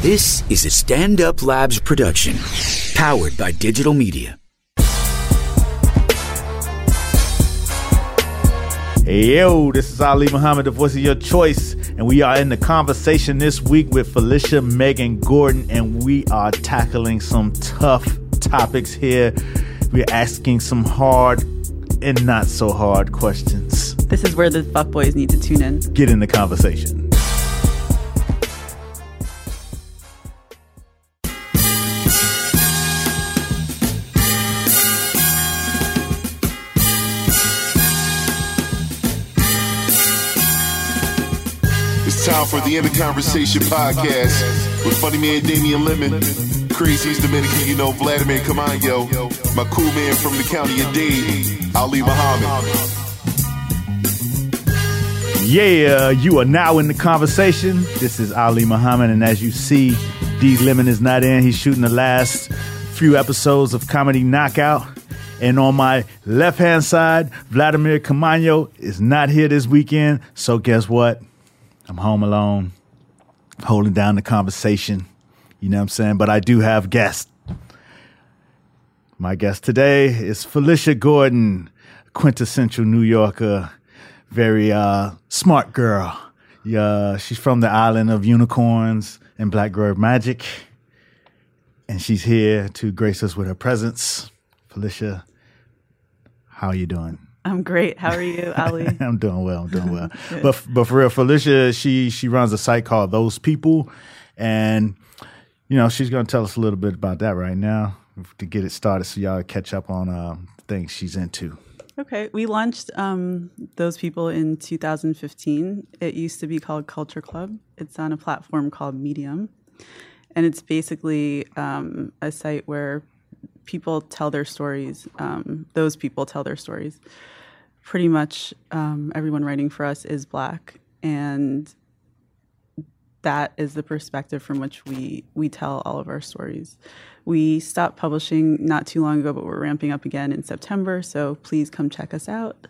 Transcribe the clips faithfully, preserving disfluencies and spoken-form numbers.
This is a Stand Up Labs production, powered by digital media. Hey, yo, this is Ali Muhammad, the voice of your choice, and we are in the conversation this week with Felicia Megan Gordon, and we are tackling some tough topics here. We're asking some hard and not so hard questions. This is where the fuckboys need to tune in. Get in the conversation. It's time for the End of Conversation podcast with funny man Damian Lemon, Crazy's Dominican, you know, Vladimir Camayo, my cool man from the county of Dade, Ali Muhammad. Yeah, you are now in the conversation. This is Ali Muhammad, and as you see, D Lemon is not in. He's shooting the last few episodes of Comedy Knockout. And on my left-hand side, Vladimir Camayo is not here this weekend. So guess what? I'm home alone, holding down the conversation. You know what I'm saying? But I do have guests. My guest today is Felicia Gordon, quintessential New Yorker, very uh, smart girl. Yeah, she's from the island of unicorns and black girl magic. And she's here to grace us with her presence. Felicia, how are you doing? I'm great. How are you, Ali? I'm doing well. I'm doing well. but but for real, Felicia, she she runs a site called Those People, and you know she's going to tell us a little bit about that right now to get it started, so y'all catch up on uh, things she's into. Okay, we launched um, Those People in two thousand fifteen. It used to be called Culture Club. It's on a platform called Medium, and it's basically um, a site where people tell their stories. Um, those people tell their stories. Pretty much um, everyone writing for us is Black, and that is the perspective from which we we tell all of our stories. We stopped publishing not too long ago, but we're ramping up again in September, so please come check us out.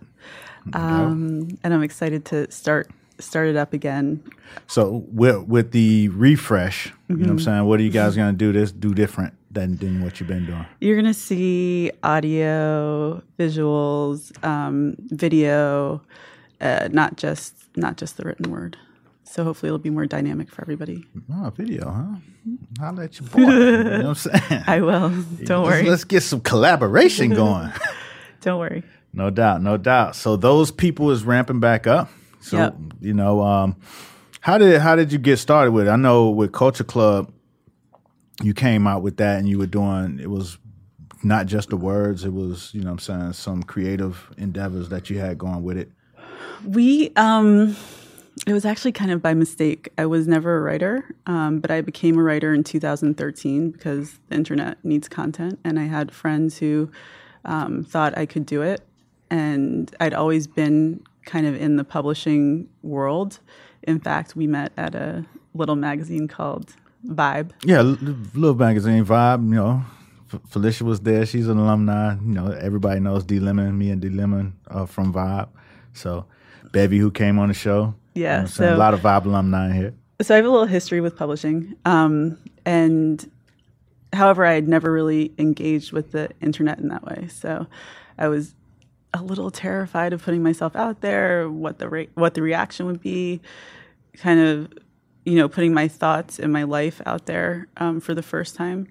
Um, and I'm excited to start start it up again. So with, with the refresh, mm-hmm. you know what I'm saying, what are you guys going to do this do different than, than what you've been doing? You're going to see audio, visuals, um, video, uh, not just not just the written word. So hopefully it'll be more dynamic for everybody. Oh, video, huh? I'll let you boy. You know what I'm saying? I will. Don't let's, worry. Let's get some collaboration going. Don't worry. No doubt, no doubt. So Those People is ramping back up. So, yep. you know, um, how did how did you get started with it? I know with Culture Club, you came out with that and you were doing, it was not just the words, it was, you know what I'm saying, some creative endeavors that you had going with it. We, um, it was actually kind of by mistake. I was never a writer, um, but I became a writer in two thousand thirteen because the internet needs content. And I had friends who um, thought I could do it. And I'd always been kind of in the publishing world. In fact, we met at a little magazine called Vibe. Yeah, little magazine, Vibe. You know, F- Felicia was there. She's an alumni. You know, everybody knows D Lemon. Me and D Lemon are from Vibe. So, Bevy, who came on the show. Yeah, you know so a lot of Vibe alumni in here. So I have a little history with publishing, um, and however, I had never really engaged with the internet in that way. So I was a little terrified of putting myself out there, what the re- what the reaction would be, kind of, you know, putting my thoughts and my life out there um, for the first time.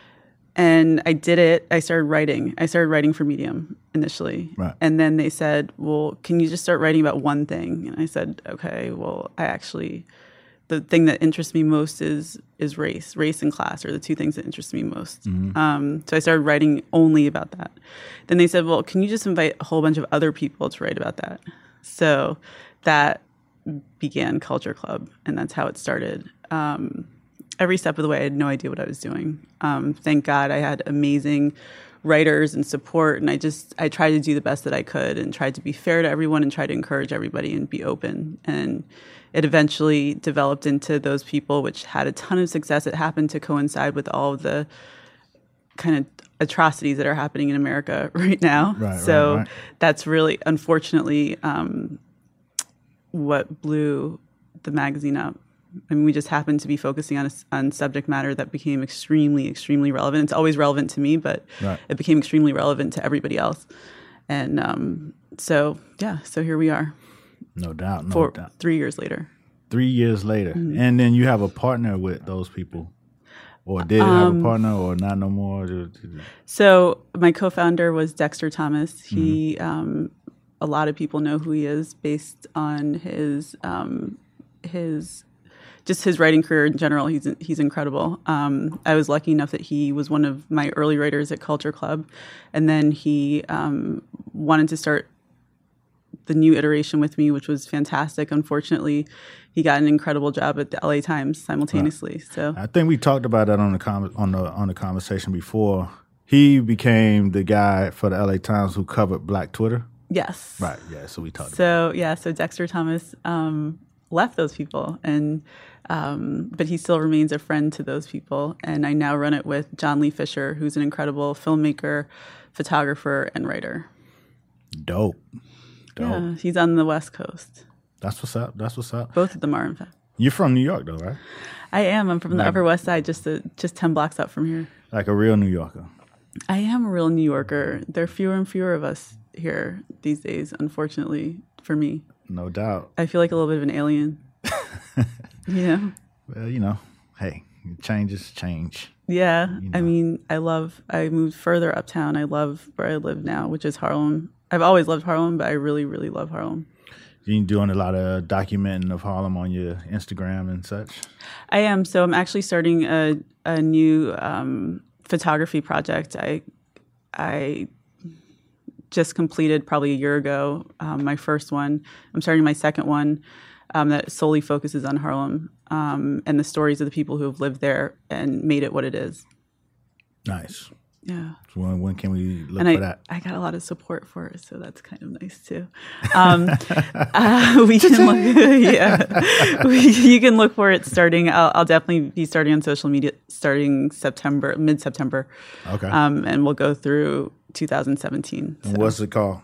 And I did it. I started writing. I started writing for Medium initially. Right. And then they said, well, can you just start writing about one thing? And I said, okay, well, I actually, the thing that interests me most is is race. Race and class are the two things that interest me most. Mm-hmm. Um, so I started writing only about that. Then they said, well, can you just invite a whole bunch of other people to write about that? So that began Culture Club, and that's how it started. Um, every step of the way, I had no idea what I was doing. Um, thank God I had amazing writers and support, and I just, I tried to do the best that I could and tried to be fair to everyone and try to encourage everybody and be open. And it eventually developed into Those People, which had a ton of success. It happened to coincide with all of the kind of atrocities that are happening in America right now. Right, so right, right. That's really, unfortunately, um, what blew the magazine up. I mean, we just happened to be focusing on a, on subject matter that became extremely, extremely relevant. It's always relevant to me, but right. it became extremely relevant to everybody else. And um, so, yeah, so here we are. No doubt, no Four, doubt. Three years later. Three years later. Mm-hmm. And then you have a partner with those people. Or did um, have a partner or not no more? So my co-founder was Dexter Thomas. He, mm-hmm. um, a lot of people know who he is based on his, um, his, just his writing career in general. He's he's incredible. Um, I was lucky enough that he was one of my early writers at Culture Club, and then he um, wanted to start the new iteration with me, which was fantastic. Unfortunately, he got an incredible job at the L A Times simultaneously. Right. So I think we talked about that on the com- on the on the conversation before. He became the guy for the L A Times who covered Black Twitter. Yes. Right. Yeah. So we talked. So about yeah. So Dexter Thomas um, left those people, and um, but he still remains a friend to those people. And I now run it with John Lee Fisher, who's an incredible filmmaker, photographer, and writer. Dope. Dope. Yeah, he's on the West Coast. That's what's up. That's what's up. Both of them are, in fact. You're from New York, though, right? I am. I'm from the like, Upper West Side, just a, just ten blocks up from here. Like a real New Yorker. I am a real New Yorker. There are fewer and fewer of us here these days, unfortunately, for me. No doubt. I feel like a little bit of an alien. You know? Well, you know, hey, changes change. Yeah. You know. I mean, I love, I moved further uptown. I love where I live now, which is Harlem. I've always loved Harlem, but I really, really love Harlem. You're doing a lot of documenting of Harlem on your Instagram and such? I am. So I'm actually starting a, a new um, photography project. I I just completed probably a year ago um, my first one. I'm starting my second one um, that solely focuses on Harlem um, and the stories of the people who have lived there and made it what it is. Nice. Yeah. So when, when can we look and for I, that? I got a lot of support for it, so that's kind of nice too. Um, uh, we can look, yeah, we, you can look for it starting. I'll, I'll definitely be starting on social media starting September, mid September. Okay. Um, and we'll go through two thousand seventeen. And so. what's it called?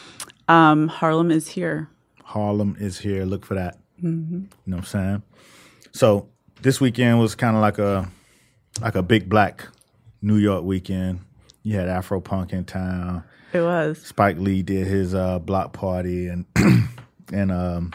Um, Harlem is Here. Harlem is Here. Look for that. Mm-hmm. You know what I'm saying? So this weekend was kind of like a like a big black New York weekend. You had Afro Punk in town. It was. Spike Lee did his uh, block party, and and um,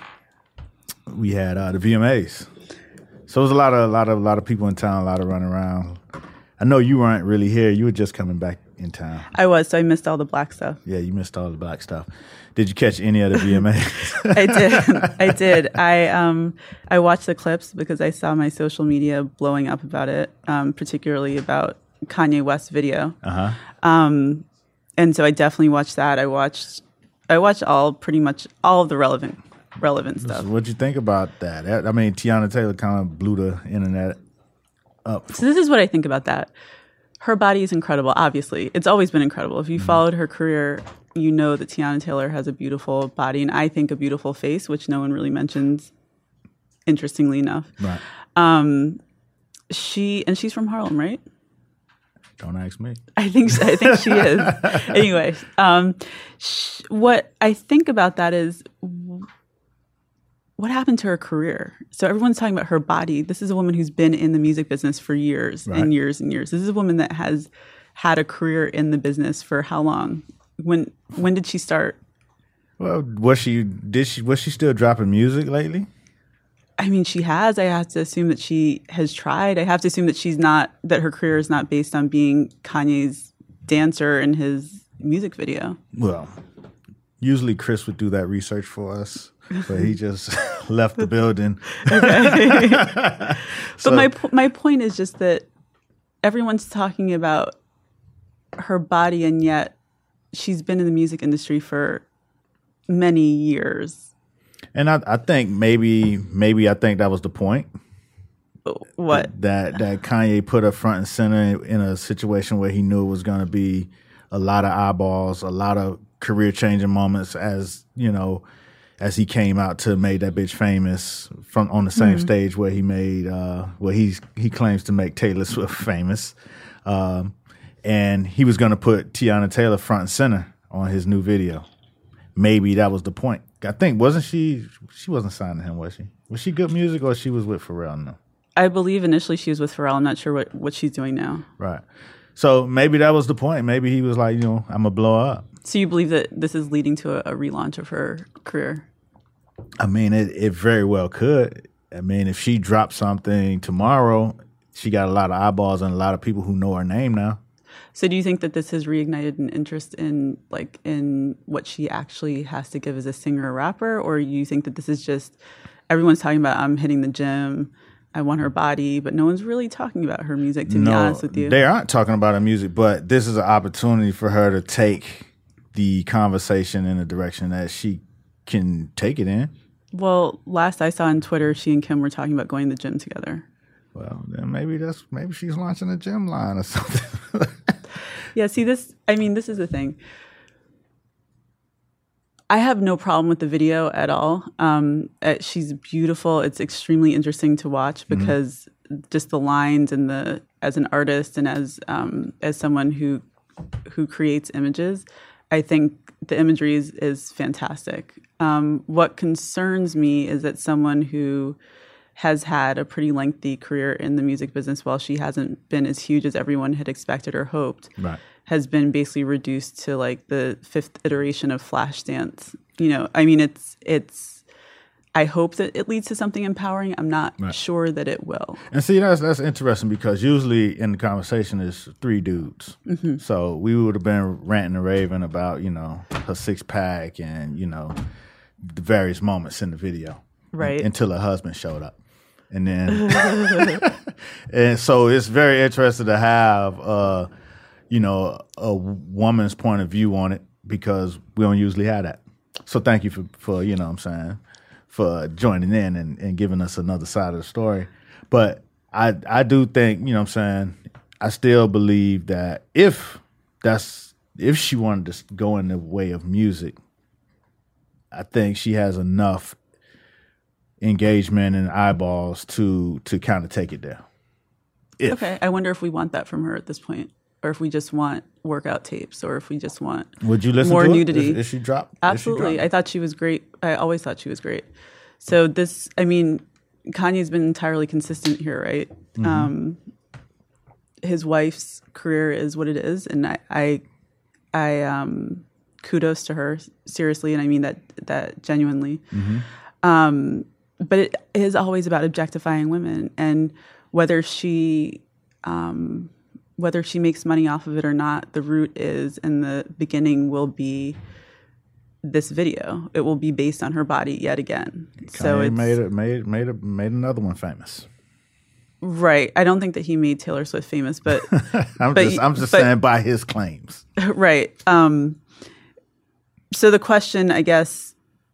we had uh, the V M As. So it was a lot of a lot of a lot of people in town, a lot of running around. I know you weren't really here. You were just coming back in town. I was, so I missed all the black stuff. Yeah, you missed all the black stuff. Did you catch any of the V M As? I did. I did. I um I watched the clips because I saw my social media blowing up about it, um, particularly about Kanye West's video. Uh-huh. Um, and so I definitely watched that. I watched I watched all pretty much all of the relevant relevant stuff. So what'd you think about that? I mean, Teyana Taylor kind of blew the internet up. So this is what I think about that. Her body is incredible, obviously. It's always been incredible. If you mm-hmm. followed her career, you know that Teyana Taylor has a beautiful body and I think a beautiful face, which no one really mentions, interestingly enough. Right. Um, she and she's from Harlem, right? Don't ask me. I think I think she is. Anyway, um, sh- what I think about that is what happened to her career. So everyone's talking about her body. This is a woman who's been in the music business for years right. and years and years. This is a woman that has had a career in the business for how long? When when did she start? Well, was she did she was she still dropping music lately? I mean, she has. I have to assume that she has tried. I have to assume that she's not, that her career is not based on being Kanye's dancer in his music video. Well, usually Chris would do that research for us, but he just left the building. Okay. So, but my my point is just that everyone's talking about her body, and yet she's been in the music industry for many years. And I, I think maybe, maybe I think that was the point. What? That that Kanye put her front and center in a situation where he knew it was going to be a lot of eyeballs, a lot of career-changing moments as, you know, as he came out to Made That Bitch Famous from on the same mm-hmm. stage where he made, uh, where he's, he claims to make Taylor Swift famous. Um, and he was going to put Teyana Taylor front and center on his new video. Maybe that was the point. I think, wasn't she, she wasn't signed to him, was she? Was she good music or she was with Pharrell? No. I believe initially she was with Pharrell. I'm not sure what, what she's doing now. Right. So maybe that was the point. Maybe he was like, you know, I'm going to blow up. So you believe that this is leading to a, a relaunch of her career? I mean, it, it very well could. I mean, if she dropped something tomorrow, she got a lot of eyeballs and a lot of people who know her name now. So do you think that this has reignited an interest in like in what she actually has to give as a singer or rapper? Or you think that this is just everyone's talking about I'm hitting the gym, I want her body, but no one's really talking about her music, to no, be honest with you? They aren't talking about her music, but this is an opportunity for her to take the conversation in a direction that she can take it in. Well, last I saw on Twitter, she and Kim were talking about going to the gym together. Well, then maybe that's maybe she's launching a gym line or something. Yeah, see this, I mean, this is the thing. I have no problem with the video at all. Um, uh, she's beautiful. It's extremely interesting to watch because mm-hmm. just the lines and the as an artist and as um, as someone who who creates images, I think the imagery is, is fantastic. Um, what concerns me is that someone who has had a pretty lengthy career in the music business, while she hasn't been as huge as everyone had expected or hoped, right. has been basically reduced to like the fifth iteration of Flashdance. You know, I mean, it's it's. I hope that it leads to something empowering. I'm not right. sure that it will. And see, that's that's interesting because usually in the conversation is three dudes. Mm-hmm. So we would have been ranting and raving about, you know, her six pack and, you know, the various moments in the video. Right. Until her husband showed up. And then, and so it's very interesting to have, uh, you know, a woman's point of view on it because we don't usually have that. So thank you for, for you know what I'm saying, for joining in and, and giving us another side of the story. But I I do think, you know what I'm saying, I still believe that if that's, if she wanted to go in the way of music, I think she has enough engagement and eyeballs to to kind of take it there. If. Okay, I wonder if we want that from her at this point, or if we just want workout tapes, or if we just want Would you listen more to nudity. If, if she dropped? Absolutely, she dropped? I thought she was great. I always thought she was great. So this, I mean, Kanye's been entirely consistent here, right? Mm-hmm. Um, his wife's career is what it is, and I, I, I um, kudos to her, seriously, and I mean that that genuinely. Mm-hmm. Um, but it is always about objectifying women, and whether she um, whether she makes money off of it or not, the root is, and the beginning will be this video. It will be based on her body yet again. Kanye so it's made it made made it made another one famous. Right. I don't think that he made Taylor Swift famous, but I'm but, just I'm just but, saying by his claims. Right. Um, so the question, I guess,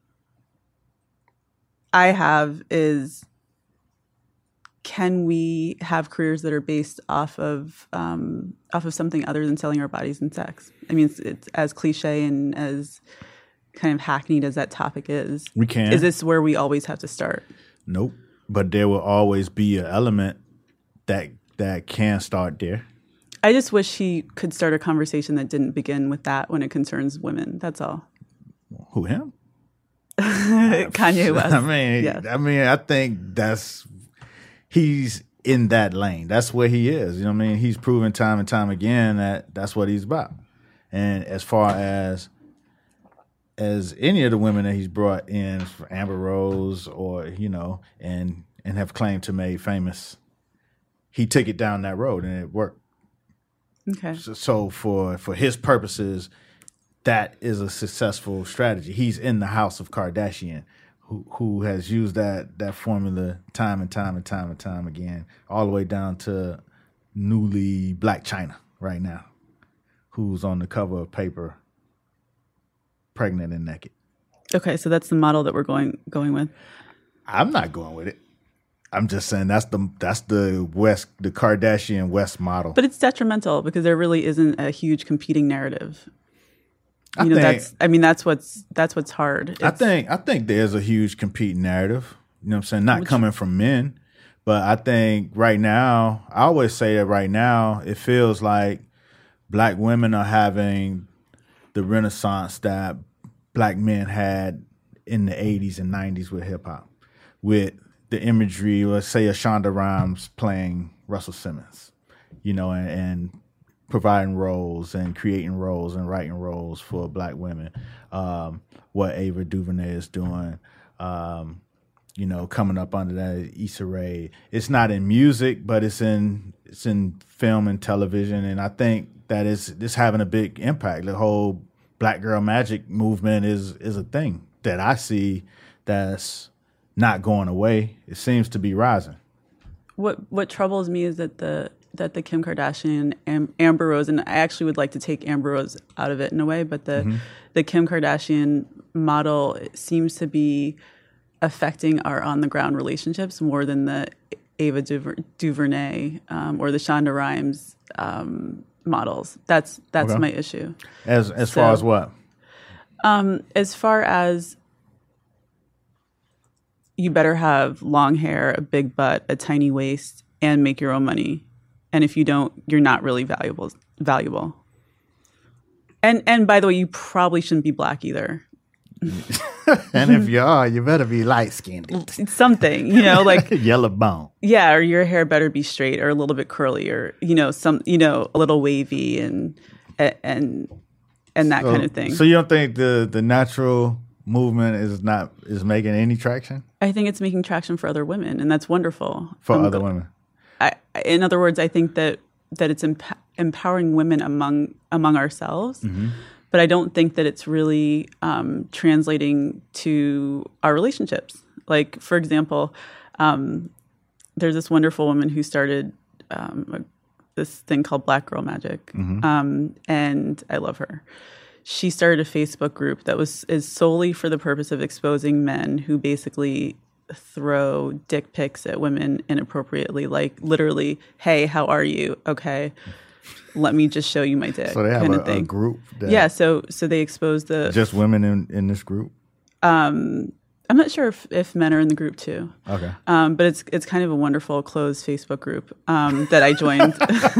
I have is, can we have careers that are based off of um, off of something other than selling our bodies and sex? I mean, it's, it's as cliche and as kind of hackneyed as that topic is. We can. Is this where we always have to start? Nope. But there will always be an element that that can start there. I just wish he could start a conversation that didn't begin with that when it concerns women. That's all. Who, him? Kanye West. I mean, yes. I mean, I think that's he's in that lane. That's where he is. You know what I mean? He's proven time and time again that that's what he's about. And as far as as any of the women that he's brought in, Amber Rose or, you know, and and have claimed to made famous, he took it down that road and it worked. Okay. So, so for for his purposes, that is a successful strategy. He's in the house of Kardashian, who who has used that that formula time and time and time and time again, all the way down to newly Black China right now, who's on the cover of Paper, pregnant and naked. Okay, so that's the model that we're going going with. I'm not going with it. I'm just saying that's the that's the West, the Kardashian West model. But it's detrimental because there really isn't a huge competing narrative. You I know, think, that's I mean that's what's that's what's hard. It's, I think I think there's a huge competing narrative. You know what I'm saying? Not which, coming from men, but I think right now, I always say that right now, it feels like Black women are having the renaissance that Black men had in the eighties and nineties with hip hop, with the imagery, let's say a Shonda Rhimes playing Russell Simmons, you know, and, and providing roles and creating roles and writing roles for black women. Um, what Ava DuVernay is doing, um, you know, coming up under that Issa Rae. It's not in music, but it's in it's in film and television, and I think that is it's having a big impact. The whole Black Girl Magic movement is is a thing that I see that's not going away. It seems to be rising. What what troubles me is that the that the Kim Kardashian Am- Amber Rose, and I actually would like to take Amber Rose out of it in a way, but the mm-hmm. the Kim Kardashian model seems to be affecting our on the ground relationships more than the Ava Duver- DuVernay um, or the Shonda Rhimes um, models. That's that's okay. my issue. As as so, far as what? Um, as far as you better have long hair, a big butt, a tiny waist, and make your own money. And if you don't, you're not really valuable. Valuable. And and by the way, you probably shouldn't be black either. And if you are, you better be light skinned. Something, you know, like yellow bone. Yeah, or your hair better be straight or a little bit curly, or you know, some you know, a little wavy and and and that so, kind of thing. So you don't think the the natural movement is not is making any traction? I think it's making traction for other women, and that's wonderful. For um, other women. I, in other words, I think that that it's emp- empowering women among among ourselves, mm-hmm. but I don't think that it's really um, translating to our relationships. Like, for example, um, there's this wonderful woman who started um, a, this thing called Black Girl Magic, mm-hmm. um, and I love her. She started a Facebook group that was is solely for the purpose of exposing men who basically throw dick pics at women inappropriately, like literally, hey, how are you? Okay, let me just show you my dick. So they have kind a, of thing. a group. That yeah. So so they expose the just women in, in this group. Um, I'm not sure if, if men are in the group too. Okay. Um, but it's it's kind of a wonderful closed Facebook group um, that I joined.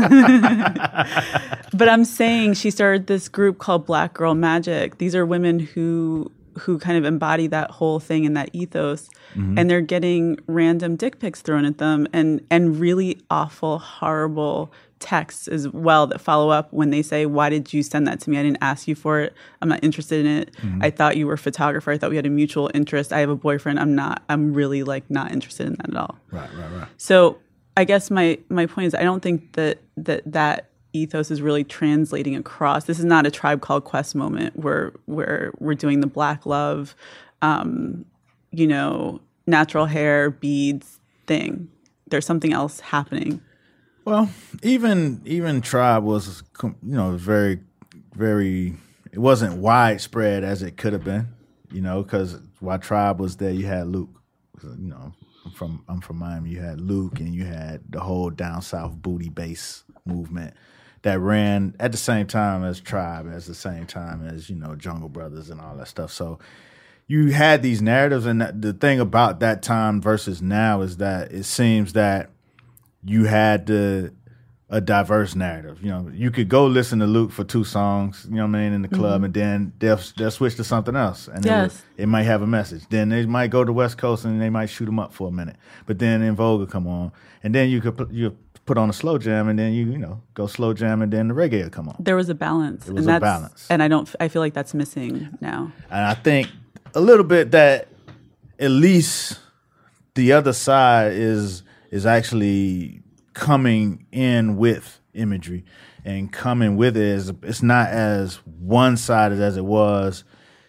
But I'm saying she started this group called Black Girl Magic. These are women who who kind of embody that whole thing and that ethos, mm-hmm. and they're getting random dick pics thrown at them and and really awful, horrible texts as well that follow up when they say, why did you send that to me? I didn't ask you for it. I'm not interested in it. Mm-hmm. I thought you were a photographer. I thought we had a mutual interest. I have a boyfriend. I'm not, I'm really like not interested in that at all. Right, right, right. So I guess my, my point is I don't think that, that that ethos is really translating across. This is not a Tribe Called Quest moment where, where we're doing the black love, um, you know, natural hair, beads thing. There's something else happening. Well, even even Tribe was, you know, very, very. It wasn't widespread as it could have been, you know, because while Tribe was there, you had Luke. You know, I'm from I'm from Miami. You had Luke, and you had the whole down south booty bass movement that ran at the same time as Tribe, at the same time as you know Jungle Brothers and all that stuff. So you had these narratives, and the thing about that time versus now is that it seems that you had the, a diverse narrative. You know, you could go listen to Luke for two songs, you know what I mean, in the club, mm-hmm. and then they'll they'll switch to something else, and yes. it, it might have a message. Then they might go to West Coast and they might shoot them up for a minute, but then En Vogue will come on, and then you could put, you put on a slow jam, and then you you know go slow jam, and then the reggae will come on. There was a balance. It was and a balance, and I don't. I feel like that's missing now. And I think a little bit that at least the other side is. is actually coming in with imagery and coming with it. Is, it's not as one-sided as it was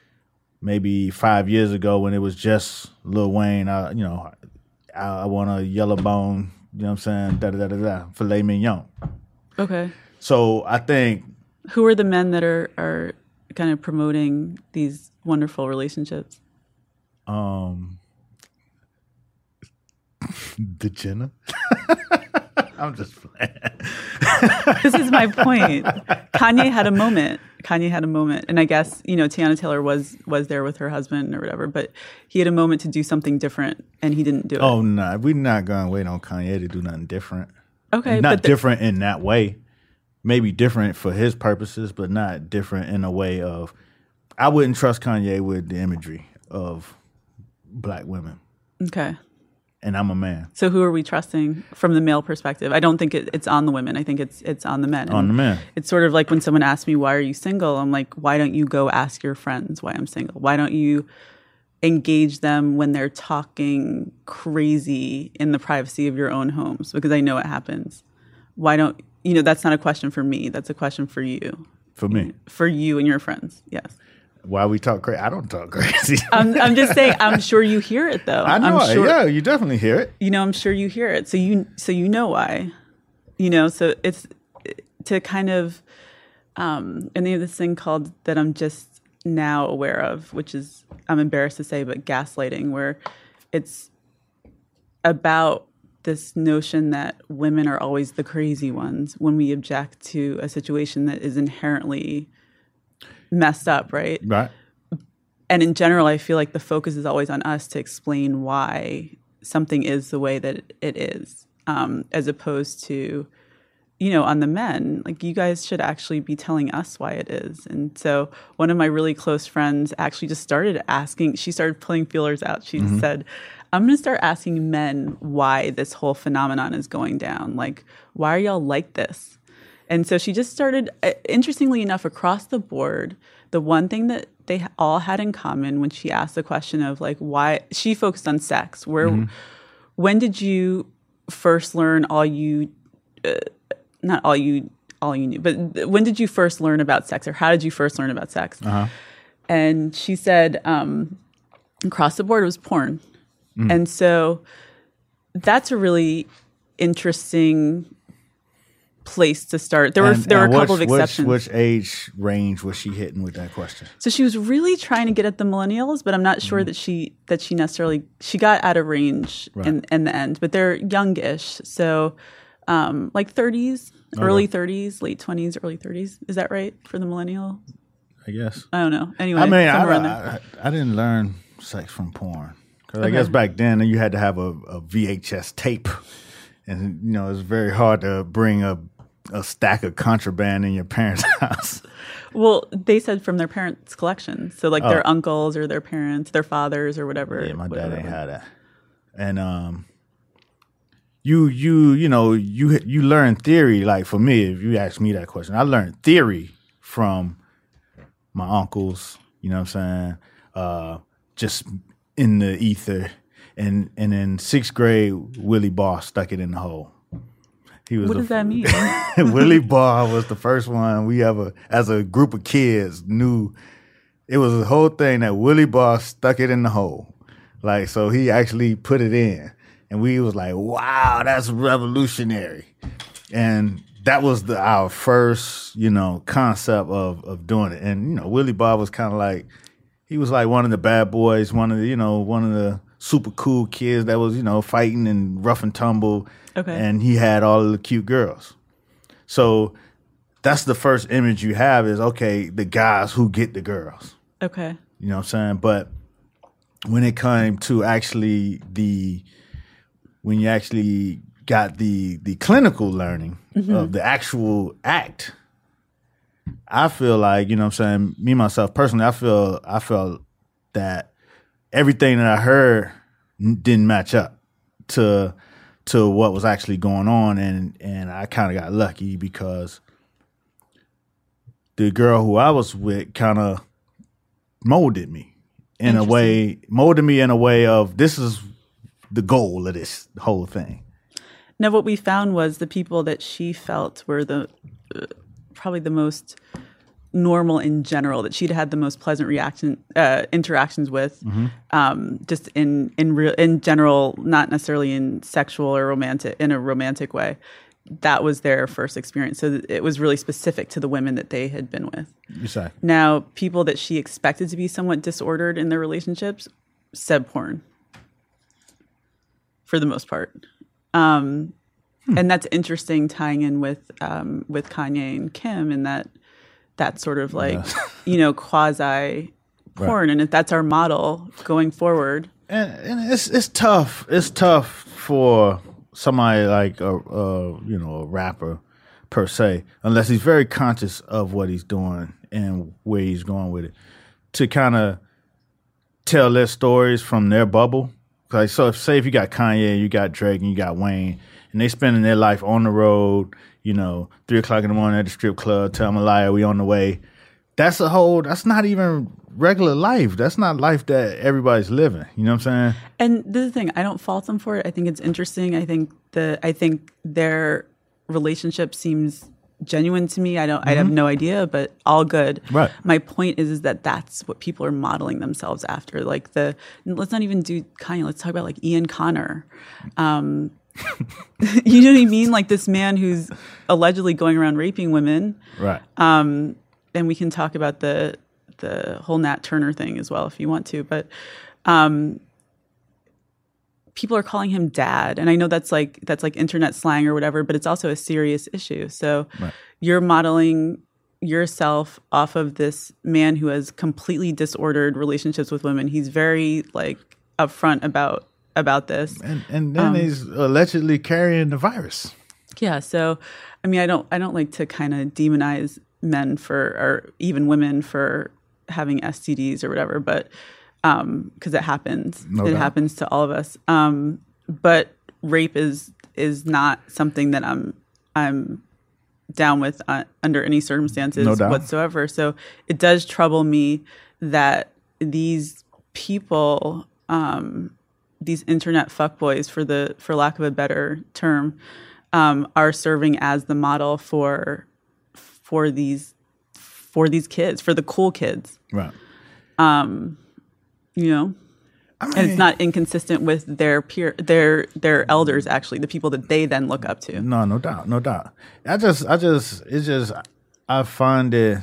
maybe five years ago when it was just Lil Wayne, uh, you know, I, I want a yellow bone, you know what I'm saying, da-da-da-da-da, filet mignon. Okay. So I think... Who are the men that are, are kind of promoting these wonderful relationships? Um... The Jenner. I'm just playing. This is my point. Kanye had a moment. Kanye had a moment, and I guess you know Tiana Taylor was was there with her husband or whatever, but he had a moment to do something different, and he didn't do it. Oh no, nah, we're not gonna wait on Kanye to do nothing different. Okay, not but the- different in that way. Maybe different for his purposes, but not different in a way of. I wouldn't trust Kanye with the imagery of black women. Okay. and I'm a man. So who are we trusting from the male perspective? I don't think it, it's on the women. I think it's it's on the men. On and the men. It's sort of like when someone asks me, why are you single? I'm like, why don't you go ask your friends why I'm single? Why don't you engage them when they're talking crazy in the privacy of your own homes? Because I know it happens. Why don't, you know, that's not a question for me. That's a question for you. For me. For you and your friends, yes. Why we talk crazy? I don't talk crazy. I'm, I'm just saying, I'm sure you hear it though. I know, I'm sure, yeah, you definitely hear it. You know, I'm sure you hear it. So you, so you know why, you know, so it's to kind of, um, and they have this thing called that I'm just now aware of, which is, I'm embarrassed to say, but gaslighting, where it's about this notion that women are always the crazy ones when we object to a situation that is inherently messed up, right? Right. And in general, I feel like the focus is always on us to explain why something is the way that it is, um, as opposed to, you know, on the men. Like, you guys should actually be telling us why it is. And so one of my really close friends actually just started asking, she started pulling feelers out. She mm-hmm. said, I'm going to start asking men why this whole phenomenon is going down. Like, why are y'all like this? And so she just started, interestingly enough, across the board, the one thing that they all had in common when she asked the question of, like, why, she focused on sex. Where, mm-hmm. when did you first learn all you, uh, not all you, all you knew, but when did you first learn about sex, or how did you first learn about sex? Uh-huh. And she said, um, across the board, it was porn. Mm. And so that's a really interesting place to start. There were and, there were a which, couple of exceptions. Which, which age range was she hitting with that question? So she was really trying to get at the millennials, but I'm not sure mm. that she that she necessarily she got out of range right. in in the end. But they're youngish, so um, like thirties, okay. early thirties, late twenties, early thirties. Is that right for the millennial? I guess. I don't know. Anyway, I mean, I, I, I didn't learn sex from porn. Because okay. I guess back then you had to have a, a V H S tape. And, you know, it's very hard to bring a, a stack of contraband in your parents' house. Well, they said from their parents' collection. So, like, oh. their uncles or their parents, their fathers or whatever. Yeah, my whatever. dad ain't had that. And um, you, you, you know, you you learn theory. Like, for me, if you ask me that question, I learned theory from my uncles, you know what I'm saying? Uh, just in the ether. And and in sixth grade, Willie Barr stuck it in the hole. He was what does that mean? Willie Barr was the first one we ever, as a group of kids, knew. It was a whole thing that Willie Barr stuck it in the hole. Like, so he actually put it in. And we was like, wow, that's revolutionary. And that was the our first, you know, concept of of doing it. And, you know, Willie Barr was kind of like, he was like one of the bad boys, one of the, you know, one of the super cool kids that was, you know, fighting and rough and tumble. Okay. And he had all of the cute girls. So that's the first image you have is, okay, the guys who get the girls. Okay. You know what I'm saying? But when it came to actually the, when you actually got the the clinical learning mm-hmm. of the actual act, I feel like, you know what I'm saying, me, myself, personally, I feel, I felt that everything that I heard didn't match up to to what was actually going on, and and I kind of got lucky because the girl who I was with kind of molded me in a way, molded me in a way of, this is the goal of this whole thing. Now, what we found was the people that she felt were the uh, probably the most normal in general, that she'd had the most pleasant reaction uh, interactions with, mm-hmm. um, just in in real in general, not necessarily in sexual or romantic in a romantic way. That was their first experience, so it was really specific to the women that they had been with. Exactly. Now, people that she expected to be somewhat disordered in their relationships said porn, for the most part. Um, hmm. And that's interesting, tying in with um, with Kanye and Kim, in that. That sort of like, yeah. you know, quasi porn. Right. And if that's our model going forward. And, and it's it's tough. It's tough for somebody like a, a, you know, a rapper per se, unless he's very conscious of what he's doing and where he's going with it, to kind of tell their stories from their bubble. Like, so if say if you got Kanye, you got Drake, and you got Wayne, and they spending their life on the road, you know, three o'clock in the morning at the strip club, tell Malaya we on the way. That's a whole. That's not even regular life. That's not life that everybody's living. You know what I'm saying? And this is the thing. I don't fault them for it. I think it's interesting. I think the. I think their relationship seems genuine to me. I don't. Mm-hmm. I have no idea, but all good. Right. My point is, is that that's what people are modeling themselves after. Like the. Let's not even do Kanye. Let's talk about like Ian Connor. Um, you know what I mean? Like this man who's allegedly going around raping women. Right. Um, and we can talk about the the whole Nat Turner thing as well if you want to. But um, people are calling him dad, and I know that's like that's like internet slang or whatever, but it's also a serious issue. So right. You're modeling yourself off of this man who has completely disordered relationships with women. He's very like upfront about about this, and and then um, he's allegedly carrying the virus. Yeah. So, I mean, I don't I don't like to kind of demonize men for, or even women for having S T Ds or whatever, but um, because it happens, no it doubt. happens to all of us. Um, but rape is is not something that I'm I'm down with uh, under any circumstances no doubt. whatsoever. So it does trouble me that these people, um, these internet fuckboys, for the for lack of a better term, um, are serving as the model for. for these for these kids, for the cool kids. Right. Um, you know? I mean, and it's not inconsistent with their peer their their elders, actually, the people that they then look up to. No, no doubt, no doubt. I just I just it's just I find it,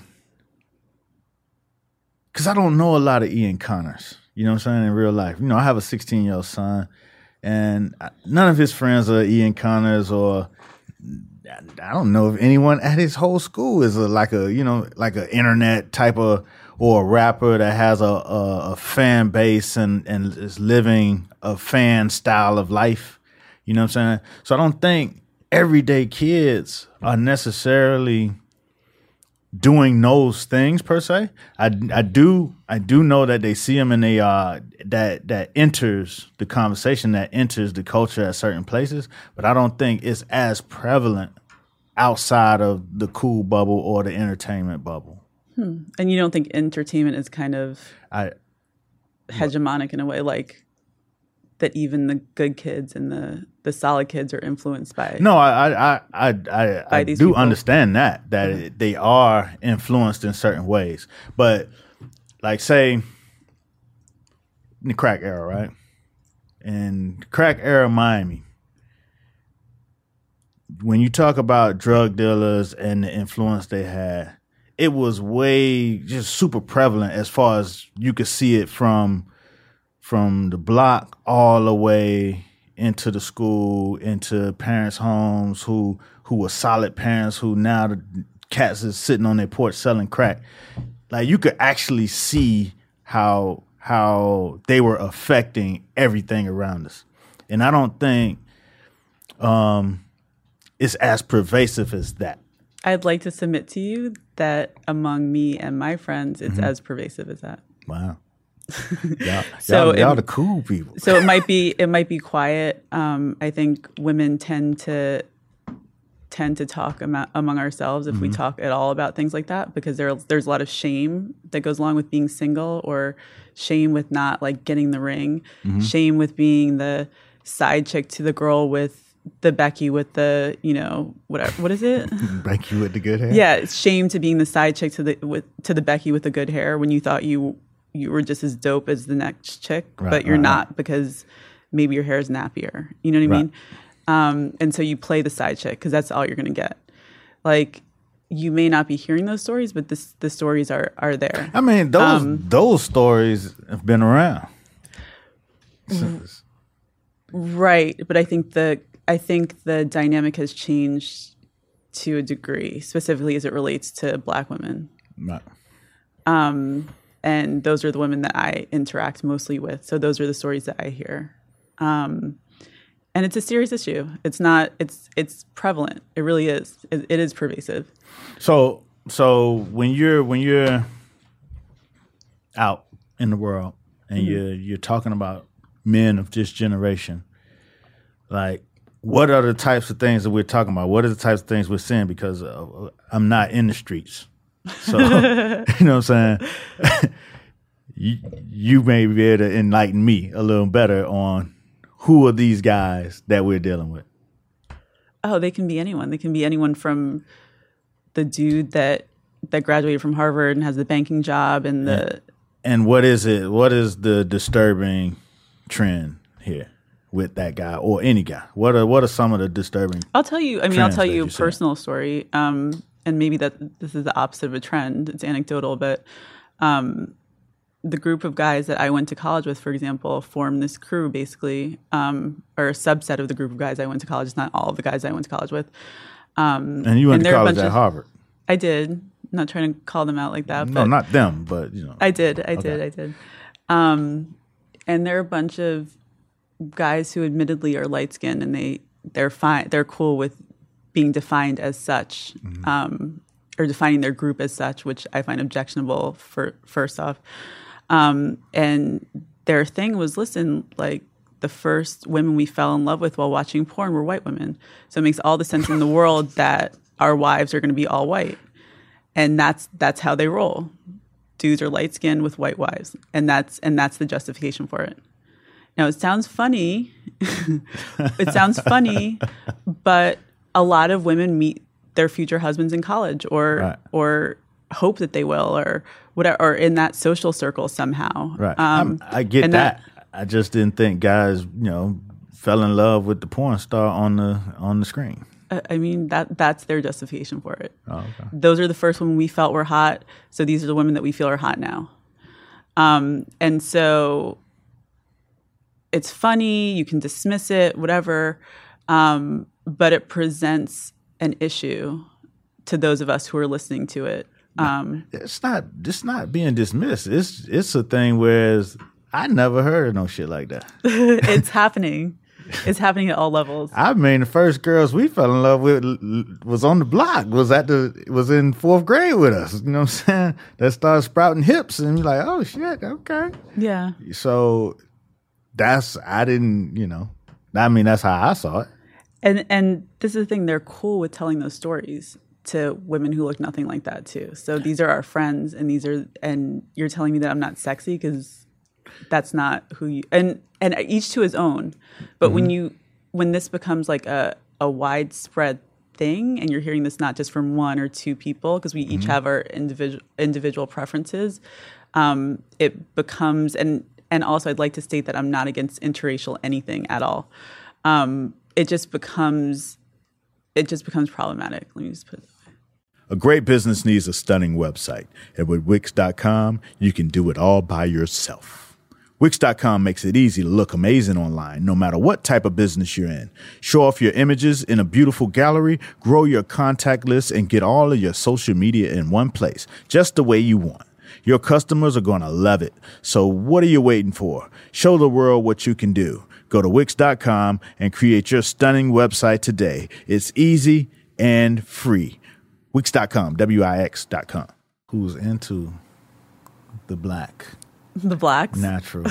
because I don't know a lot of Ian Connors. You know what I'm saying? In real life. You know, I have a sixteen year old son, and none of his friends are Ian Connors, or I don't know if anyone at his whole school is a, like a, you know, like an internet type of, or a rapper that has a, a, a fan base and, and is living a fan style of life. You know what I'm saying? So I don't think everyday kids are necessarily doing those things per se. I, I do I do know that they see them, and they uh that that enters the conversation, that enters the culture at certain places, but I don't think it's as prevalent outside of the cool bubble or the entertainment bubble. Hmm. And you don't think entertainment is kind of I hegemonic in a way, like that even the good kids and the, the solid kids are influenced by? No, I I I I, I do people. understand that that mm-hmm. they are influenced in certain ways, but like say in the crack era, right? In crack era Miami, when you talk about drug dealers and the influence they had, it was way just super prevalent as far as you could see it from from the block all the way into the school, into parents' homes who who were solid parents who now the cats is sitting on their porch selling crack. Like you could actually see how how they were affecting everything around us. And I don't think um, it's as pervasive as that. I'd like to submit to you that among me and my friends, it's mm-hmm. as pervasive as that. Wow. y'all, so y'all, y'all it, the cool people. So it might be it might be quiet. Um, I think women tend to tend to talk am- among ourselves if mm-hmm. we talk at all about things like that, because there there's a lot of shame that goes along with being single, or shame with not like getting the ring, mm-hmm. shame with being the side chick to the girl with the Becky with the, you know, whatever. What is it? Becky with the good hair. Yeah, it's shame to being the side chick to the with to the Becky with the good hair when you thought you you were just as dope as the next chick, right, but you're right, not right. because maybe your hair is nappier. You know what I right. mean? Um, and so you play the side chick because that's all you're going to get. Like, you may not be hearing those stories, but this, the stories are are there. I mean, those um, those stories have been around. Right, but I think the I think the dynamic has changed to a degree, specifically as it relates to Black women. Right. Um, and those are the women that I interact mostly with. So those are the stories that I hear. Um, and it's a serious issue. It's not. It's it's prevalent. It really is. It, it is pervasive. So so when you're when you're out in the world and mm-hmm. you're you're talking about men of this generation, like, what are the types of things that we're talking about? What are the types of things we're seeing? Because uh, I'm not in the streets. So, you know what I'm saying? you, you may be able to enlighten me a little better on who are these guys that we're dealing with. Oh, they can be anyone. They can be anyone from the dude that that graduated from Harvard and has the banking job and the... And, and what is it? What is the disturbing trend here with that guy or any guy? What are what are some of the disturbing I'll tell you, I mean, I'll tell you a you personal story. Um, and maybe that this is the opposite of a trend. It's anecdotal, but um, the group of guys that I went to college with, for example, formed this crew basically, um, or a subset of the group of guys I went to college. It's not all of the guys I went to college with. Um, and you went and to college at of, Harvard. I did. I'm not trying to call them out like that. No, but not them, but, you know. I did. I okay. did. I did. Um, and they're a bunch of guys who admittedly are light-skinned, and they, they're fine. They're cool with being defined as such, mm-hmm. um, or defining their group as such, which I find objectionable for first off. Um, and their thing was, listen, like, the first women we fell in love with while watching porn were white women. So it makes all the sense in the world that our wives are going to be all white. And that's that's how they roll. Dudes are light skinned with white wives. And that's and that's the justification for it. Now it sounds funny. It sounds funny, but a lot of women meet their future husbands in college or right. or hope that they will or whatever, or in that social circle somehow. Right. Um, I get that. that I just didn't think guys, you know, fell in love with the porn star on the on the screen. I mean, that that's their justification for it. Oh, okay. Those are the first women we felt were hot, so these are the women that we feel are hot now. Um, and so it's funny, you can dismiss it, whatever, um, but it presents an issue to those of us who are listening to it. Um, it's not it's not being dismissed. It's it's a thing where I never heard of no shit like that. It's happening. It's happening at all levels. I mean, the first girls we fell in love with was on the block, was at the was in fourth grade with us. You know what I'm saying? That started sprouting hips, and you're like, oh shit, okay. Yeah. So that's I didn't, you know. I mean, that's how I saw it. And and this is the thing, they're cool with telling those stories to women who look nothing like that too. So these are our friends, and these are and you're telling me that I'm not sexy because that's not who you and and each to his own. But mm-hmm. when you when this becomes like a, a widespread thing, and you're hearing this not just from one or two people, because we mm-hmm. each have our individual individual preferences, um, it becomes and and also I'd like to state that I'm not against interracial anything at all. Um, it just becomes it just becomes problematic. Let me just put it that way. A great business needs a stunning website, and with Wix dot com, you can do it all by yourself. Wix dot com makes it easy to look amazing online, no matter what type of business you're in. Show off your images in a beautiful gallery, grow your contact list, and get all of your social media in one place, just the way you want. Your customers are going to love it. So what are you waiting for? Show the world what you can do. Go to Wix dot com and create your stunning website today. It's easy and free. Wix dot com, W I X dot com. Who's into the black? The blacks? Natural.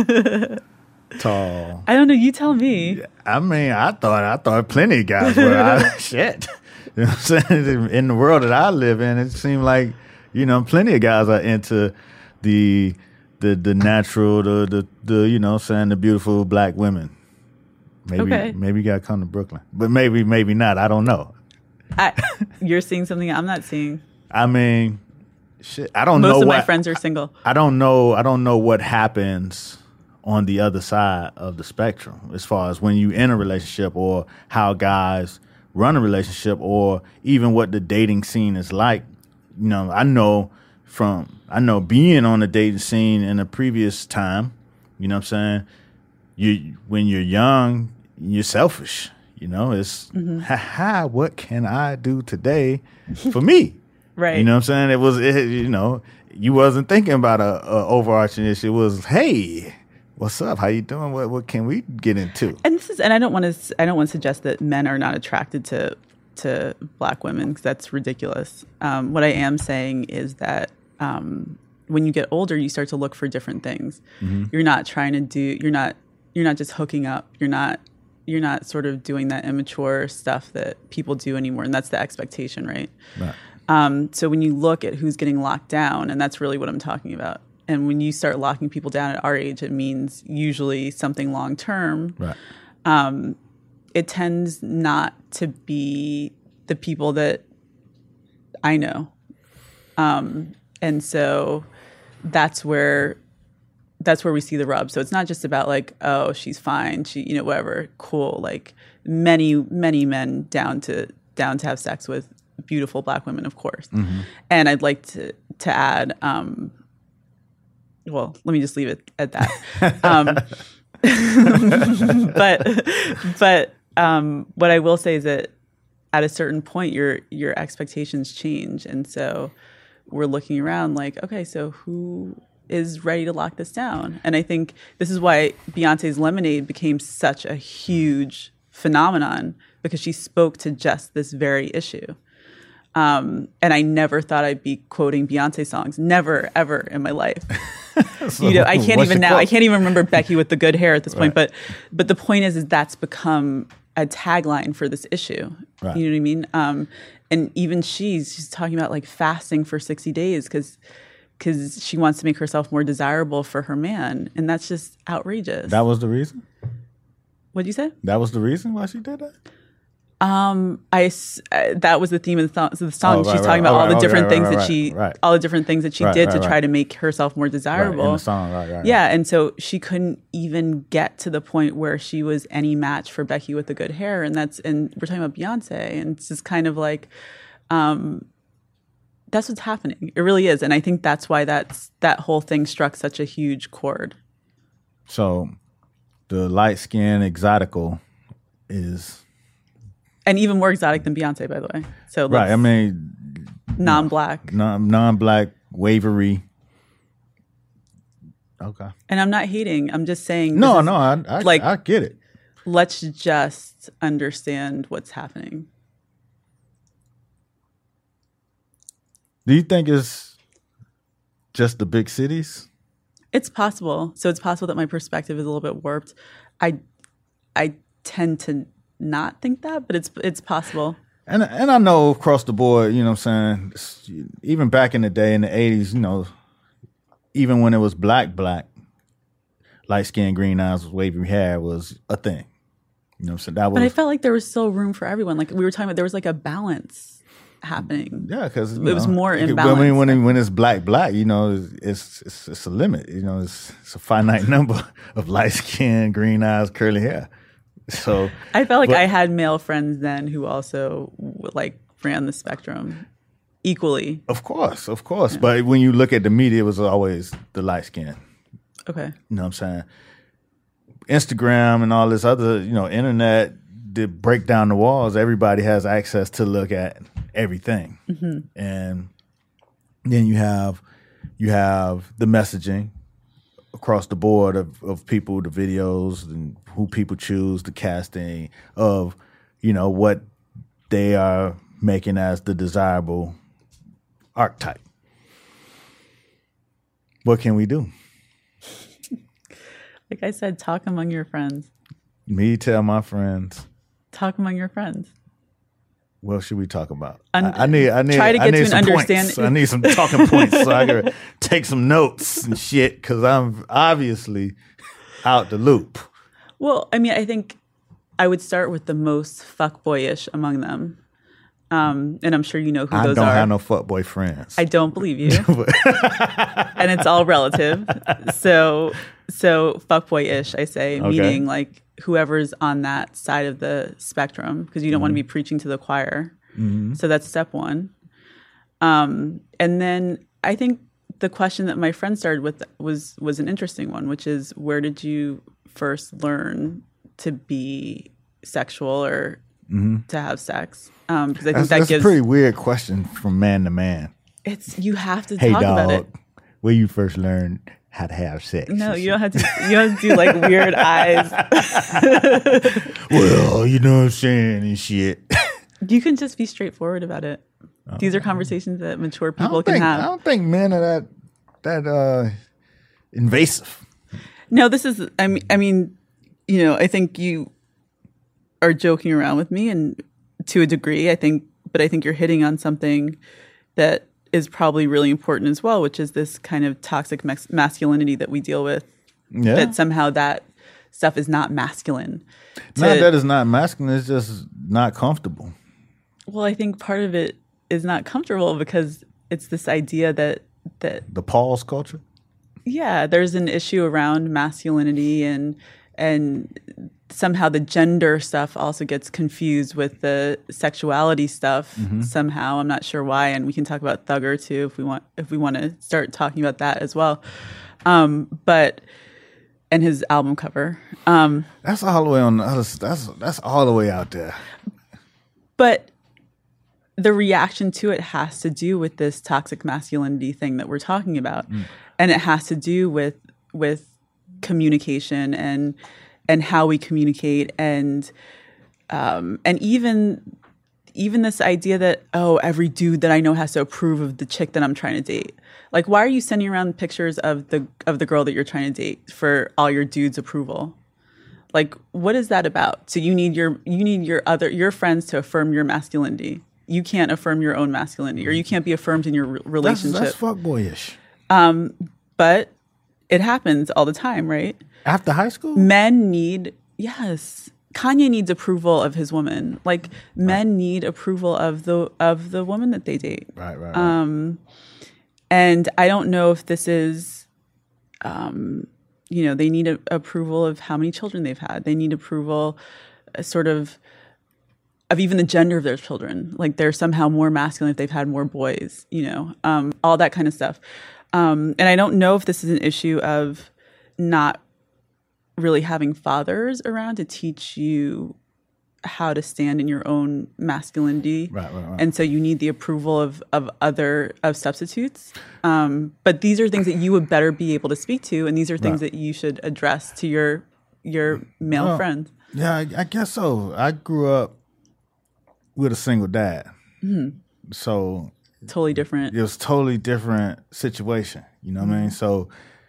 Tall. I don't know. You tell me. I mean, I thought I thought plenty of guys were. I, shit. You know what I'm saying? In the world that I live in, it seemed like, you know, plenty of guys are into the the the natural, the the, the you know, saying the beautiful black women. Maybe okay. maybe you gotta come to Brooklyn. But maybe, maybe not. I don't know. I, you're seeing something I'm not seeing. I mean, shit. I don't Most know. Most of what, my friends are single. I don't know. I don't know what happens on the other side of the spectrum as far as when you in a relationship, or how guys run a relationship, or even what the dating scene is like. You know, I know from I know being on the dating scene in a previous time. You know what I'm saying? You when you're young, you're selfish. You know, it's mm-hmm. ha ha. What can I do today for me? Right. You know what I'm saying? It was, it, you know, you wasn't thinking about a, a overarching issue. It was, hey, what's up? How you doing? What what can we get into? And this is, and I don't want to, I don't want to suggest that men are not attracted to to black women, because that's ridiculous. Um, what I am saying is that um, when you get older, you start to look for different things. Mm-hmm. You're not trying to do, you're not you're not just hooking up. You're not you're not sort of doing that immature stuff that people do anymore, and that's the expectation, right? Right. Um, so when you look at who's getting locked down, and that's really what I'm talking about. And when you start locking people down at our age, it means usually something long term. Right. Um, it tends not to be the people that I know. Um, and so that's where that's where we see the rub. So it's not just about like, oh, she's fine, she, you know, whatever, cool. Like many, many men down to down to have sex with beautiful Black women, of course. Mm-hmm. And I'd like to to add, um, well, let me just leave it at that. um, but but um, what I will say is that at a certain point, your your expectations change, and so we're looking around like, okay, so who is ready to lock this down? And I think this is why Beyonce's Lemonade became such a huge phenomenon, because she spoke to just this very issue. Um, and I never thought I'd be quoting Beyonce songs, never, ever in my life. So, you know, I can't even now. Quote? I can't even remember Becky with the good hair at this point. Right. But but the point is, is that's become a tagline for this issue. Right. You know what I mean? Um, and even she's she's talking about like fasting for sixty days because because she wants to make herself more desirable for her man, and that's just outrageous. That was the reason? What'd you say? That was the reason why she did that? Um, I uh, that was the theme of the, th- so the song. Oh, right, She's right, talking about right, all the okay, different right, things right, that right, she, right. all the different things that she right, did right, to right. try to make herself more desirable. Right, in the song, right, right, yeah, right. and so she couldn't even get to the point where she was any match for Becky with the good hair, and that's and we're talking about Beyonce, and it's just kind of like, um, that's what's happening. It really is, and I think that's why that's that whole thing struck such a huge chord. So, the light skin exotical is. And even more exotic than Beyonce, by the way. So right, I mean, non-black, non non-black, wavery. Okay. And I'm not hating. I'm just saying. No, is, no, I, I like I get it. Let's just understand what's happening. Do you think it's just the big cities? It's possible. So it's possible that my perspective is a little bit warped. I I tend to not think that, but it's it's possible. And and I know across the board, you know what I'm saying, even back in the day in the eighties, you know, even when it was black, black, light skin, green eyes, wavy hair was a thing. You know what I'm saying? That was, but I felt like there was still room for everyone. Like we were talking about, there was like a balance happening. Yeah, because it know, was more in balance. When, when, when it's black, black, you know, it's it's, it's a limit. You know, it's, it's a finite number of light skin, green eyes, curly hair. So I felt like but, I had male friends then who also like ran the spectrum equally. Of course, of course. Yeah. But when you look at the media, it was always the light skin. Okay. You know what I'm saying? Instagram and all this other, you know, internet, to break down the walls, everybody has access to look at everything. Mm-hmm. And then you have you have the messaging across the board of, of people, the videos, and who people choose, the casting of, you know, what they are making as the desirable archetype. What can we do? Like I said, talk among your friends. Me tell my friends. Talk among your friends. What should we talk about? Un- I, I need. I need. Try to get I need to an some understanding. Points. I need some talking points so I can take some notes and shit because I'm obviously out the loop. Well, I mean, I think I would start with the most fuckboyish among them, um, and I'm sure you know who I those don't are. have no fuckboy friends. I don't believe you, and it's all relative. So, so fuckboyish, I say, Okay. meaning like whoever's on that side of the spectrum, because you don't mm-hmm. want to be preaching to the choir. Mm-hmm. So that's step one. Um, and then I think the question that my friend started with was was an interesting one, which is, where did you first learn to be sexual or mm-hmm. to have sex? Um, because I think that's, that that's gives a pretty weird question from man to man. It's you have to hey, talk dog, about it. Where you first learned how to have sex? No, you don't have to. You don't have to do like weird eyes. Well, you know what I'm saying and shit. You can just be straightforward about it. Oh. These are conversations that mature people can think, have. I don't think men are that that uh, invasive. No, this is. I mean, I mean, you know, I think you are joking around with me, and to a degree, I think, but I think you're hitting on something that is probably really important as well, which is this kind of toxic mas- masculinity that we deal with. Yeah. That somehow that stuff is not masculine. To, Not that it's not masculine, it's just not comfortable. Well, I think part of it is not comfortable because it's this idea that that The pause culture? yeah, there's an issue around masculinity, and and somehow the gender stuff also gets confused with the sexuality stuff. Mm-hmm. Somehow, I'm not sure why, and we can talk about Thugger too if we want if we want to start talking about that as well. Um, but and his album cover. Um, That's all the way on the other that's that's all the way out there. But the reaction to it has to do with this toxic masculinity thing that we're talking about. Mm. And it has to do with with communication and and how we communicate, and um, and even even this idea that, oh, every dude that I know has to approve of the chick that I'm trying to date. Like, why are you sending around pictures of the of the girl that you're trying to date for all your dudes' approval? Like, what is that about? So you need your you need your other your friends to affirm your masculinity. You can't affirm your own masculinity, or you can't be affirmed in your re- relationship. That's, that's fuckboyish. Um, but it happens all the time, right? After high school? Men need, yes. Kanye needs approval of his woman. Like, men right. need approval of the of the woman that they date. Right, right, right. Um, and I don't know if this is, um, you know, they need a, approval of how many children they've had. They need approval, uh, sort of, of even the gender of their children. Like, they're somehow more masculine if they've had more boys, you know, um, all that kind of stuff. Um, and I don't know if this is an issue of not really having fathers around to teach you how to stand in your own masculinity. Right, right, right. And so you need the approval of, of other, of substitutes. Um, but these are things that you would better be able to speak to. And these are things right. that you should address to your, your male well, friends. Yeah, I, I guess so. I grew up with a single dad. Mm-hmm. So totally different. It was totally different situation. You know what mm-hmm. I mean? So,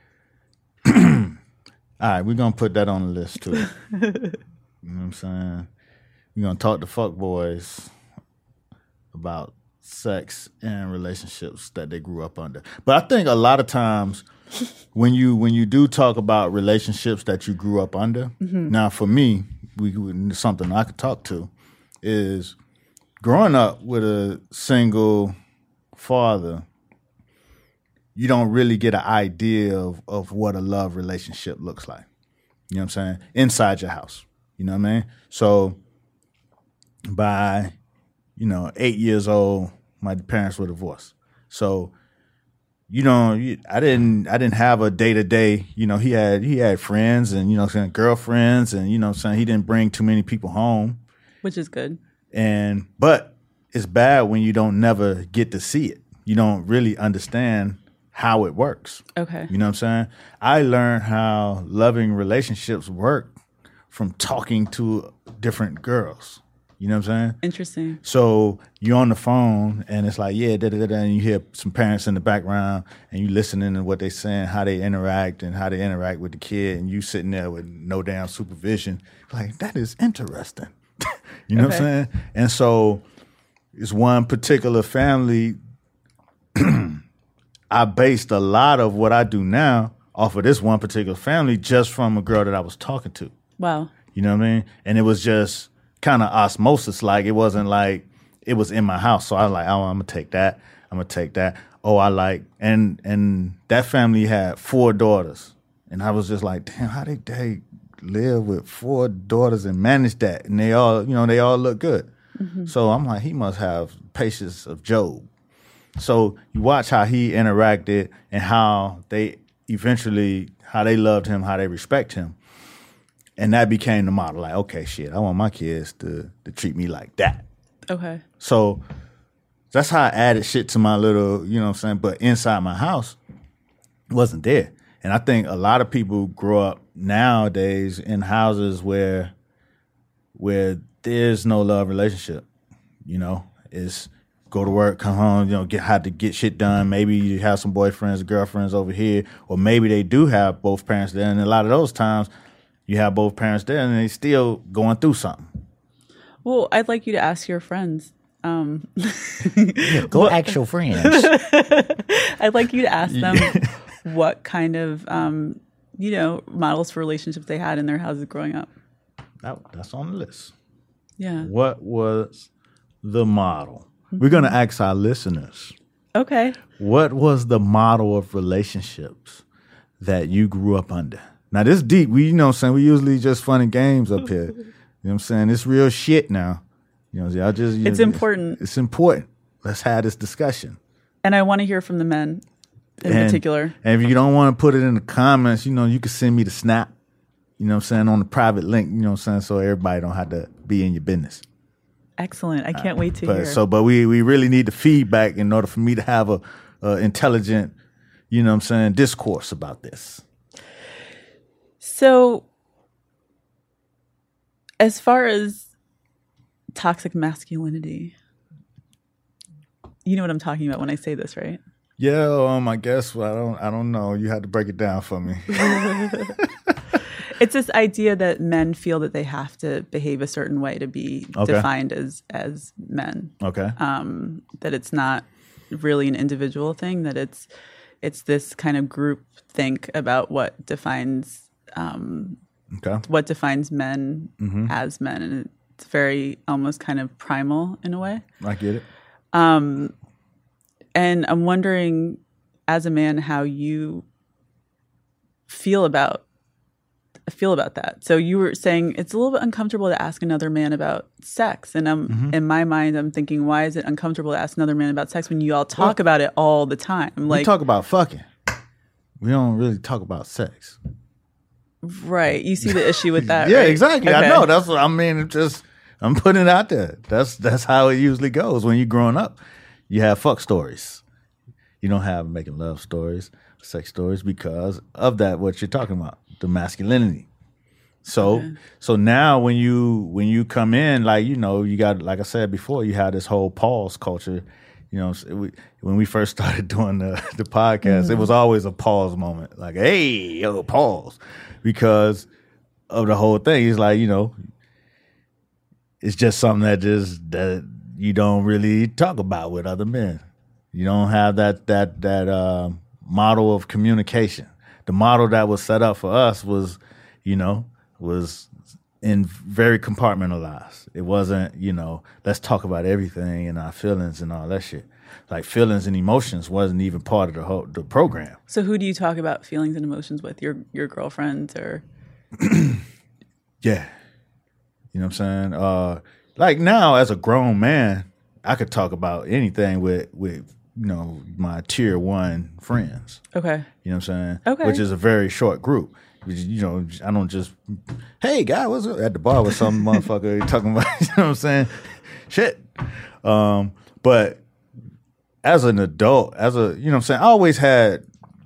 all right, we're going to put that on the list too. You know what I'm saying? We're going to talk to fuck boys about sex and relationships that they grew up under. But I think a lot of times when you when you do talk about relationships that you grew up under, mm-hmm. now for me, we something I could talk to is growing up with a single father, you don't really get an idea of, of what a love relationship looks like. You know what I'm saying? Inside your house. You know what I mean? So by, you know, eight years old, my parents were divorced. So, you know, I didn't I didn't have a day to day, you know, he had he had friends and, you know what I'm saying, girlfriends, and, you know what I'm saying, he didn't bring too many people home. Which is good. And but it's bad when you don't never get to see it. You don't really understand how it works. Okay. You know what I'm saying? I learned how loving relationships work from talking to different girls. You know what I'm saying? Interesting. So you're on the phone and it's like, yeah, da da da, and you hear some parents in the background and you listening to what they saying, how they interact and how they interact with the kid, and you sitting there with no damn supervision. Like, that is interesting. You know okay. what I'm saying? And so it's one particular family. I based a lot of what I do now off of this one particular family just from a girl that I was talking to. Wow. You know what I mean? And it was just kind of osmosis. Like, it wasn't like it was in my house. So I was like, oh, I'm going to take that. I'm going to take that. Oh, I like, and and that family had four daughters. And I was just like, damn, how did they live with four daughters and manage that? And they all, you know, they all look good. Mm-hmm. So I'm like, he must have patience of Job. So you watch how he interacted and how they eventually, how they loved him, how they respect him. And that became the model. Like, okay, shit, I want my kids to, to treat me like that. Okay. So that's how I added shit to my little, you know what I'm saying? But inside my house, it wasn't there. And I think a lot of people grow up nowadays in houses where where there's no love relationship. You know, it's go to work, come home, you know, get have to get shit done. Maybe you have some boyfriends or girlfriends over here, or maybe they do have both parents there. And a lot of those times, you have both parents there and they still going through something. Well, I'd like you to ask your friends. Um, yeah, go ask your friends. I'd like you to ask them what kind of, um, you know, models for relationships they had in their houses growing up. That, that's on the list. Yeah. What was the model? Mm-hmm. We're going to ask our listeners. Okay. What was the model of relationships that you grew up under? Now, this deep. We, you know what I'm saying? We usually just fun and games up here. You know what I'm saying? It's real shit now. You know, y'all just. You it's know, important. It's, it's important. Let's have this discussion. And I want to hear from the men in and, particular. And if you don't want to put it in the comments, you know, you can send me the snap. You know what I'm saying? On the private link, you know what I'm saying? So everybody don't have to be in your business. Excellent. I can't uh, wait to but, hear. So, but we, we really need the feedback in order for me to have a, a intelligent, you know what I'm saying, discourse about this. So as far as toxic masculinity, you know what I'm talking about when I say this, right? Yeah, um, I guess. Well, I don't. I don't know. You had to break it down for me. It's this idea that men feel that they have to behave a certain way to be okay. defined as as men. Okay. Um, that it's not really an individual thing. That it's it's this kind of group think about what defines um, okay. what defines men mm-hmm. as men, and it's very almost kind of primal in a way. I get it. Um, and I'm wondering, as a man, how you feel about feel about that. So you were saying it's a little bit uncomfortable to ask another man about sex, and I'm mm-hmm. in my mind, I'm thinking, why is it uncomfortable to ask another man about sex when you all talk well, about it all the time? Like, we talk about fucking. We don't really talk about sex. Right. You see the issue with that. Yeah, right? exactly. Okay. I know. That's what I mean. It's just. I'm putting it out there. That's that's how it usually goes when you're growing up. You have fuck stories. You don't have making love stories, sex stories because of that. What you're talking about, the masculinity. So okay. so now when you when you come in, like you know, you got like I said before, you have this whole pause culture. You know, we, when we first started doing the the podcast, mm-hmm. it was always a pause moment. Like, hey, yo, pause, because of the whole thing. It's like you know. It's just something that just that you don't really talk about with other men. You don't have that that that uh, model of communication. The model that was set up for us was, you know, was in very compartmentalized. It wasn't, you know, let's talk about everything and our feelings and all that shit. Like feelings and emotions wasn't even part of the whole the program. So who do you talk about feelings and emotions with? Your your girlfriends or? Yeah. You know what I'm saying? Uh, like now, as a grown man, I could talk about anything with, with you know, my tier one friends. Okay. You know what I'm saying? Okay. Which is a very short group. You know, I don't just, hey, guy, what's up? At the bar with some motherfucker talking about, you know what I'm saying? Shit. Um, but as an adult, as a, you know what I'm saying? I always had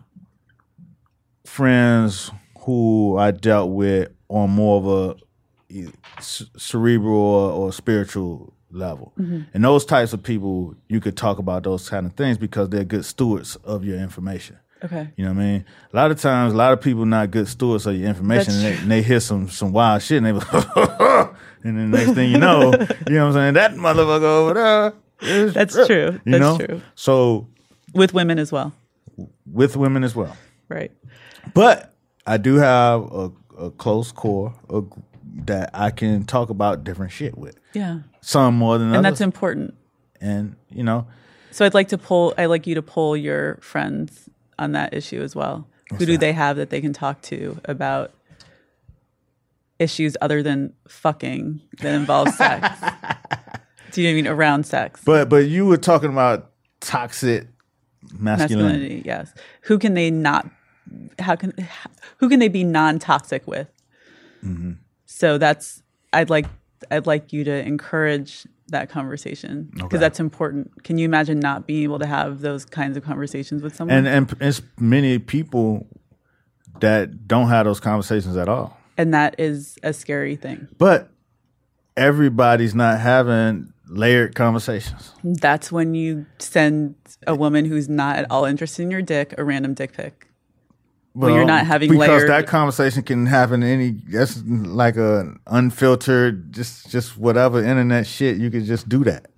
friends who I dealt with on more of a, cerebral or, or spiritual level. Mm-hmm. And those types of people, you could talk about those kind of things because they're good stewards of your information. Okay. You know what I mean? A lot of times, a lot of people not good stewards of your information and they, and they hear some some wild shit and they go, and then the next thing you know, you know what I'm saying? That motherfucker over there is That's real. true. You That's know? true. So with women as well. With women as well. Right. But I do have a, a close core of that I can talk about different shit with. Yeah. Some more than others. And that's important. And, you know. So I'd like to pull, I'd like you to poll your friends on that issue as well. What's Who do that? They have that they can talk to about issues other than fucking that involve sex? Do you know what I mean? Around sex. But, but you were talking about toxic masculinity. masculinity. Yes. Who can they not, how can, who can they be non-toxic with? Mm-hmm. So that's I'd like I'd like you to encourage that conversation because okay. that's important. Can you imagine not being able to have those kinds of conversations with someone? And and it's many people that don't have those conversations at all. And that is a scary thing. But everybody's not having layered conversations. That's when you send a woman who's not at all interested in your dick a random dick pic. when you're not having because layered. that conversation can happen any. That's like a unfiltered, just just whatever internet shit. You could just do that.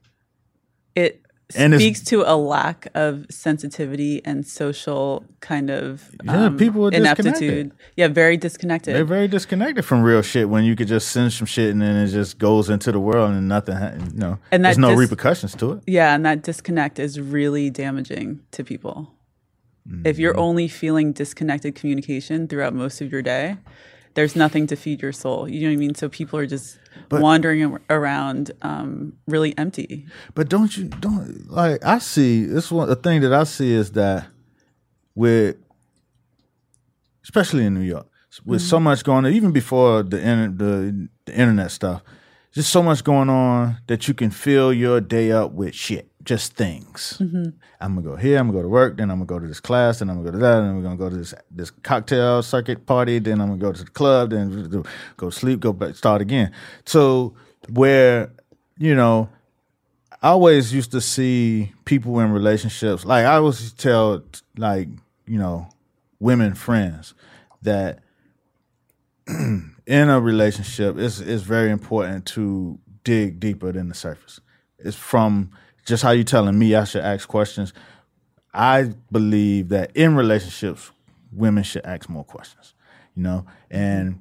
It And speaks to a lack of sensitivity and social kind of Yeah, um, people are ineptitude. disconnected. Yeah, very disconnected. They're very disconnected from real shit when you could just send some shit and then it just goes into the world and nothing. Ha- you know, And there's that no dis- repercussions to it. Yeah, and that disconnect is really damaging to people. Mm-hmm. If you're only feeling disconnected communication throughout most of your day, there's nothing to feed your soul. You know what I mean? So people are just But- wandering ar- around um, really empty. But don't you don't like I see this one the thing that I see is that with especially in New York with Mm-hmm. so much going on even before the, inter- the the internet stuff, just so much going on that you can fill your day up with shit, just things. Mm-hmm. I'm gonna go here, I'm gonna go to work, then I'm gonna go to this class, then I'm gonna go to that, and we're gonna go to this this cocktail circuit party, then I'm gonna go to the club, then go to sleep, go back, start again. So where, you know, I always used to see people in relationships, like I always tell like, you know, women friends that in a relationship, it's it's very important to dig deeper than the surface. It's from just how you telling me I should ask questions. I believe that in relationships, women should ask more questions, you know, and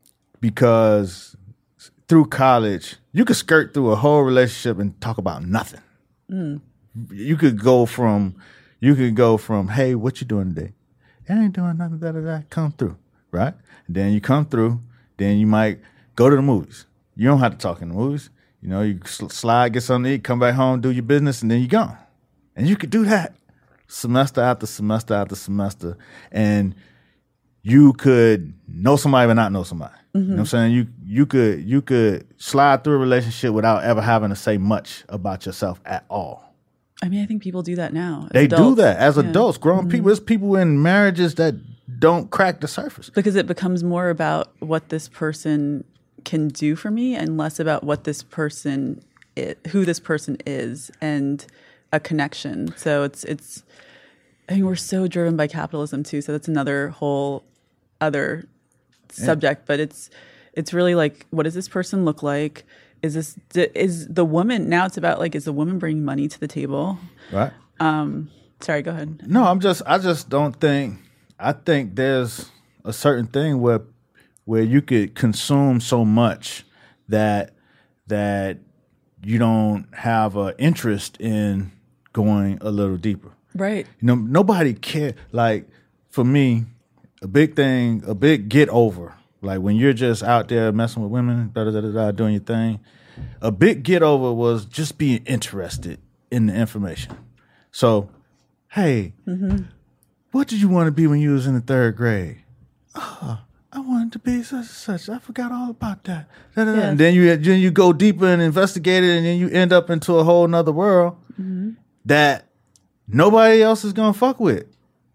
because through college, you could skirt through a whole relationship and talk about nothing. Mm. You could go from, you could go from, hey, what you doing today? I ain't doing nothing, da, da, da. Come through, right? And then you come through, then you might go to the movies. You don't have to talk in the movies. You know, you sl- slide, get something to eat, come back home, do your business, and then you gone. And you could do that semester after semester after semester, and you could know somebody but not know somebody. Mm-hmm. You know what I'm saying? You you could you could slide through a relationship without ever having to say much about yourself at all. I mean, I think people do that now. as They adults. do that as Yeah. adults, grown Mm-hmm. people. There's people in marriages that don't crack the surface. Because it becomes more about what this person can do for me and less about what this person is, who this person is, and a connection. So it's it's I mean, we're so driven by capitalism too, so that's another whole other subject, but it's it's really like, what does this person look like? Is this is the woman now it's about like, is the woman bringing money to the table? Right. Um sorry, go ahead. No, I'm just I just don't think I think there's a certain thing where where you could consume so much that that you don't have an interest in going a little deeper. Right. You know, nobody care. Like for me, a big thing, a big get over. Like when you're just out there messing with women, da da da da, da doing your thing. A big get over was just being interested in the information. So, hey, mm-hmm. what did you want to be when you was in the third grade? Oh, I wanted to be such and such. I forgot all about that. Da, da, da. Yes. And then you then you go deeper and investigate it, and then you end up into a whole nother world mm-hmm. that nobody else is gonna fuck with.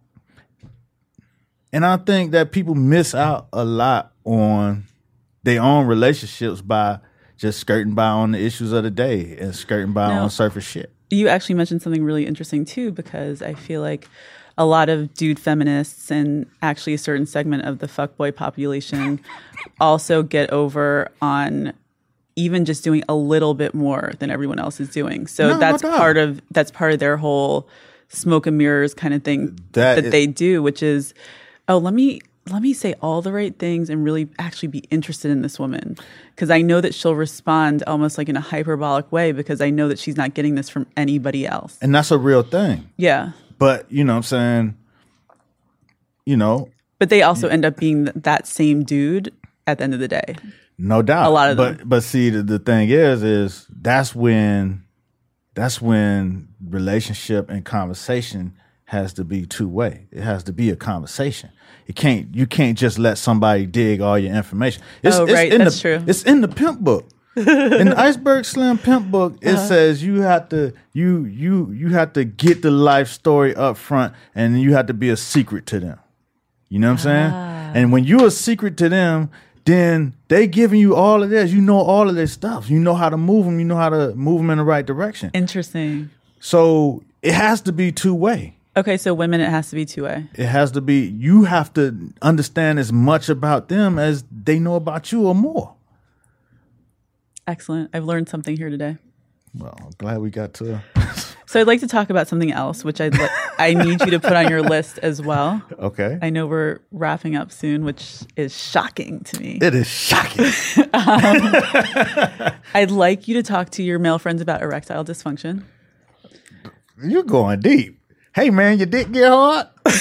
And I think that people miss out a lot on their own relationships by just skirting by on the issues of the day and skirting by No. on surface shit. You actually mentioned something really interesting too, because I feel like a lot of dude feminists and actually a certain segment of the fuckboy population also get over on even just doing a little bit more than everyone else is doing. So No, that's no doubt. part of that's part of their whole smoke and mirrors kind of thing That that, is- they do, which is, oh, let me let me say all the right things and really actually be interested in this woman, because I know that she'll respond almost like in a hyperbolic way, because I know that she's not getting this from anybody else. And that's a real thing. Yeah. But, you know what I'm saying, you know, But they also end up being th- that same dude at the end of the day. no doubt. A lot of but, them. But see, the, the thing is, is that's when, that's when relationship and conversation has to be two way. It has to be a conversation. It can't, you can't just let somebody dig all your information. It's, Oh, it's right. in That's the, true. It's in the pimp book. In the Iceberg Slim Pimp book, it Uh-huh. says you have to you you you have to get the life story up front, and you have to be a secret to them. You know what I'm saying? Ah. And when you're a secret to them, then they giving you all of this. You know all of this stuff. You know how to move them. You know how to move them in the right direction. Interesting. So it has to be two way. Okay, so women, it has to be two-way. It has to be, you have to understand as much about them as they know about you or more. Excellent. I've learned something here today. Well, I'm glad we got to... So I'd like to talk about something else, which I'd li- I need you to put on your list as well. Okay. I know we're wrapping up soon, which is shocking to me. It is shocking. um, I'd like you to talk to your male friends about erectile dysfunction. You're going deep. Hey, man, your dick get hard?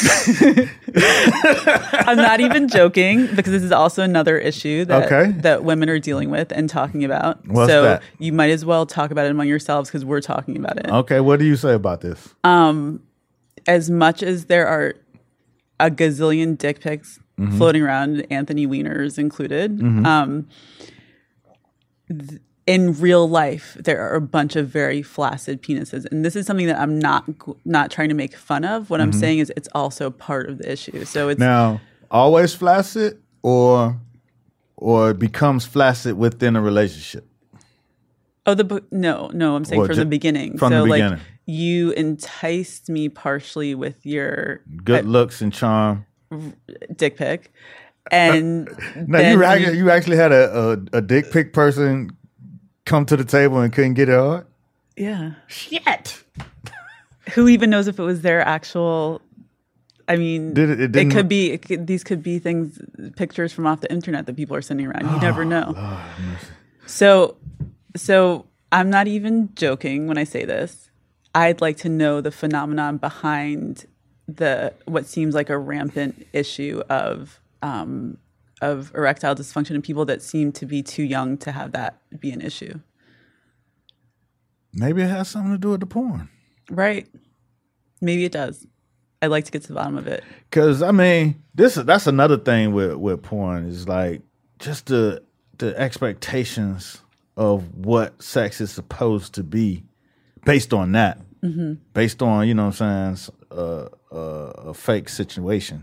I'm not even joking, because this is also another issue that, okay. that women are dealing with and talking about. What's so that? You might as well talk about it among yourselves, because we're talking about it. Okay, what do you say about this? Um, as much as there are a gazillion dick pics mm-hmm. floating around, Anthony Weiner's included, mm-hmm. um, th- in real life, there are a bunch of very flaccid penises. And this is something that I'm not not trying to make fun of. What mm-hmm. I'm saying is it's also part of the issue. So it's now, always flaccid or or it becomes flaccid within a relationship? Oh, the no, no, I'm saying or from ju- the beginning. From so the like beginning. You enticed me partially with your good uh, looks and charm. Dick pic. And no, you actually, you actually had a, a, a dick pic person come to the table and couldn't get it hard? Yeah. Shit. Who even knows if it was their actual... I mean, Did it, it, it could be, it could, these could be things, pictures from off the internet that people are sending around. You oh, never know. Lord, so, so I'm not even joking when I say this. I'd like to know the phenomenon behind the, what seems like a rampant issue of, um, of erectile dysfunction in people that seem to be too young to have that be an issue. Maybe it has something to do with the porn. Right. Maybe it does. I'd like to get to the bottom of it. Because, I mean, this that's another thing with, with porn is like just the the expectations of what sex is supposed to be based on that. Mm-hmm. Based on, you know what I'm saying, uh, uh, a fake situation.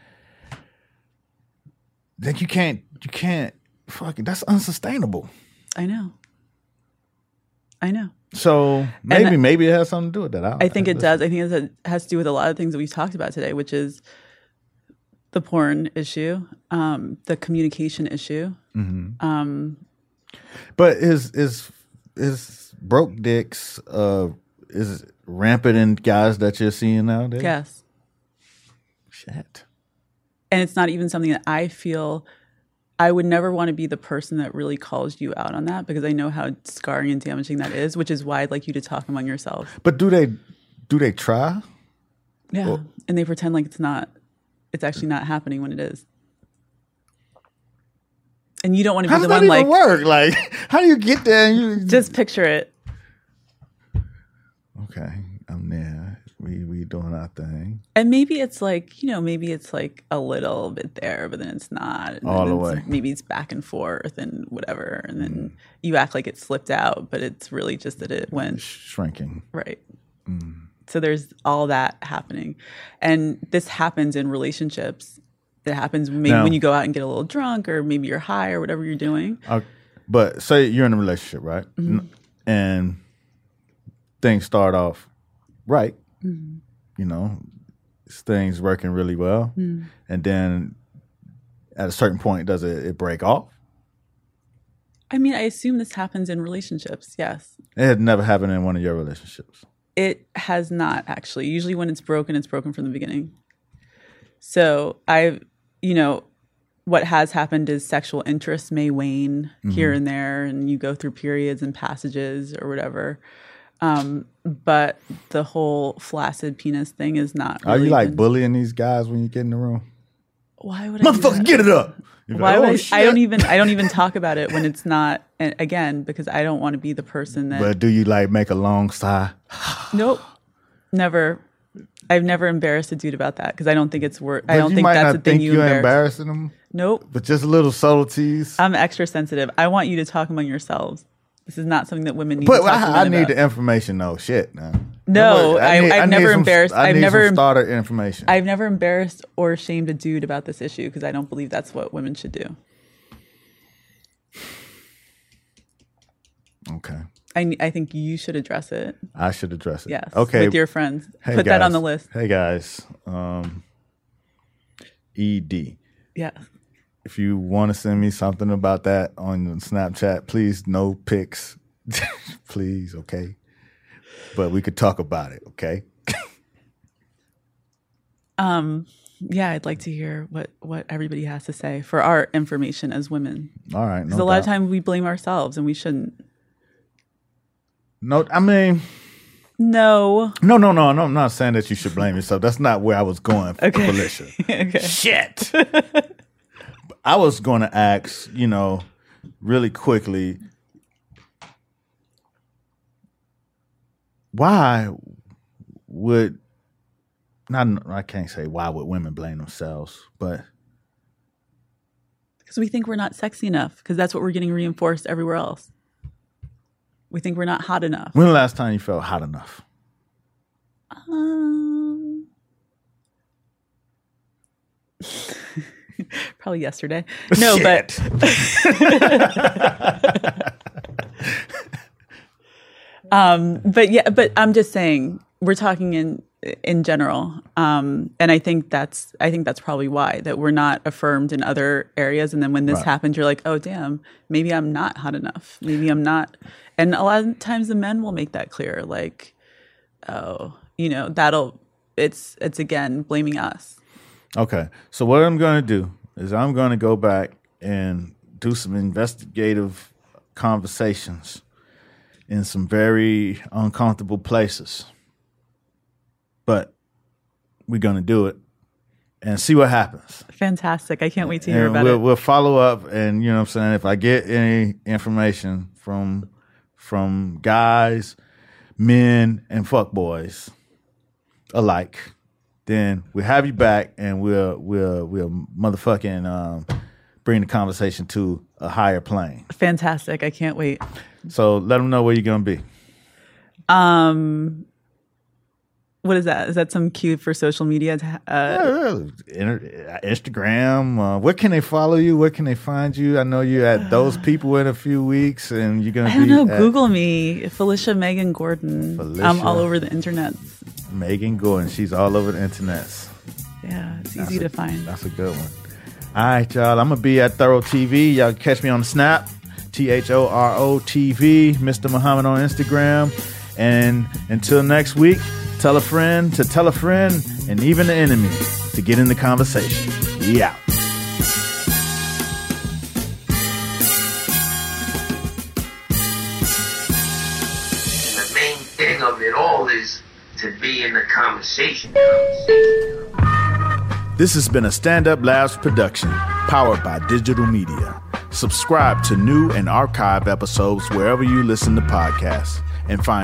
Then you can't, you can't, fucking, that's unsustainable. I know. I know. So maybe, and maybe it has something to do with that. I, I think it does. I think it has to do with a lot of things that we've talked about today, which is the porn issue, um, the communication issue. Mm-hmm. Um, but is, is, is broke dicks, uh, is rampant in guys that you're seeing nowadays? Yes. Shit. And it's not even something that I feel, I would never want to be the person that really calls you out on that, because I know how scarring and damaging that is, which is why I'd like you to talk among yourselves. But do they, do they try? Yeah. Or, and they pretend like it's not, it's actually not happening when it is. And you don't want to be how the does one that even like, work? Like, how do you get there? And you just picture it. Okay, I'm there. We we doing our thing. And maybe it's like, you know, maybe it's like a little bit there, but then it's not. And all the it's, way. Maybe it's back and forth and whatever. And then mm. you act like it slipped out, but it's really just that it went. Shrinking. Right. Mm. So there's all that happening. And this happens in relationships. It happens maybe now, when you go out and get a little drunk, or maybe you're high or whatever you're doing. Uh, but say you're in a relationship, right? Mm-hmm. And things start off right. Mm-hmm. You know, things working really well. Mm-hmm. And then at a certain point, does it, it break off? I mean, I assume this happens in relationships, yes. It had never happened in one of your relationships. It has not, actually. Usually when it's broken, it's broken from the beginning. So I've, you know, what has happened is sexual interest may wane mm-hmm. here and there, and you go through periods and passages or whatever. Um, but the whole flaccid penis thing is not really. Are you like been... bullying these guys when you get in the room? Why would I? Motherfucker, get it up. You're Why like, oh, would I, I don't even I don't even talk about it when it's not, again, because I don't want to be the person that. But do you like make a long sigh? Nope, never. I've never embarrassed a dude about that, because I don't think it's worth. I don't you think might that's not a thing think you you're embarrass. embarrassing them. Nope. But just little subtleties. I'm extra sensitive. I want you to talk among yourselves. This is not something that women need but to talk I, I need about. the information, though. Shit, now. No, I, need, I've I never some, embarrassed. I I've need never some starter information. I've never embarrassed or shamed a dude about this issue, because I don't believe that's what women should do. Okay. I, I think you should address it. I should address it. Yes. Okay. With your friends. Hey, Put guys. that on the list. Hey, guys. Um, E D. Yeah. If you want to send me something about that on Snapchat, please, no pics. Please, okay? But we could talk about it, okay? um, yeah, I'd like to hear what, what everybody has to say for our information as women. All right. Because No a lot doubt. of times we blame ourselves and we shouldn't. No, I mean... No. No, no, no, no. I'm not saying that you should blame yourself. That's not where I was going, Okay. Felicia. Okay. Shit. I was going to ask, you know, really quickly, why would, not, I can't say why would women blame themselves, but. Because we think we're not sexy enough, because that's what we're getting reinforced everywhere else. We think we're not hot enough. When the last time you felt hot enough? Um, probably yesterday. No, Shit. but um, but yeah, but I'm just saying we're talking in in general, um, and I think that's I think that's probably why that we're not affirmed in other areas, and then when this Right. happens, you're like, oh damn, maybe I'm not hot enough. Maybe I'm not. And a lot of times the men will make that clear, like, oh, you know, that'll, it's, it's again, blaming us. Okay. So what I'm going to do is I'm going to go back and do some investigative conversations in some very uncomfortable places. But we're going to do it and see what happens. Fantastic. I can't wait to hear And about we'll, it. we'll follow up, and you know what I'm saying, if I get any information from from guys, men, and fuckboys alike, then we'll have you back, and we'll we'll we'll motherfucking um, bring the conversation to a higher plane. Fantastic. I can't wait. So let them know where you're gonna be. Um, what is that? Is that some cue for social media? To, uh, Inter- Instagram. Uh, where can they follow you? Where can they find you? I know you're at Those People in a few weeks, and you're gonna I don't be know. at Google me, Felicia Megan Gordon. Felicia. I'm all over the internet. Megan Gordon. She's all over the internet. Yeah, it's That's easy a- to find. That's a good one. All right, y'all. I'm gonna be at Thorough T V. Y'all can catch me on the Snap, T H O R O T V, Mister Muhammad on Instagram. And until next week, tell a friend to tell a friend, and even the enemy to get in the conversation. We out. And the main thing of it all is to be in the conversation. This has been a Stand Up Labs production, powered by digital media. Subscribe to new and archive episodes wherever you listen to podcasts, and find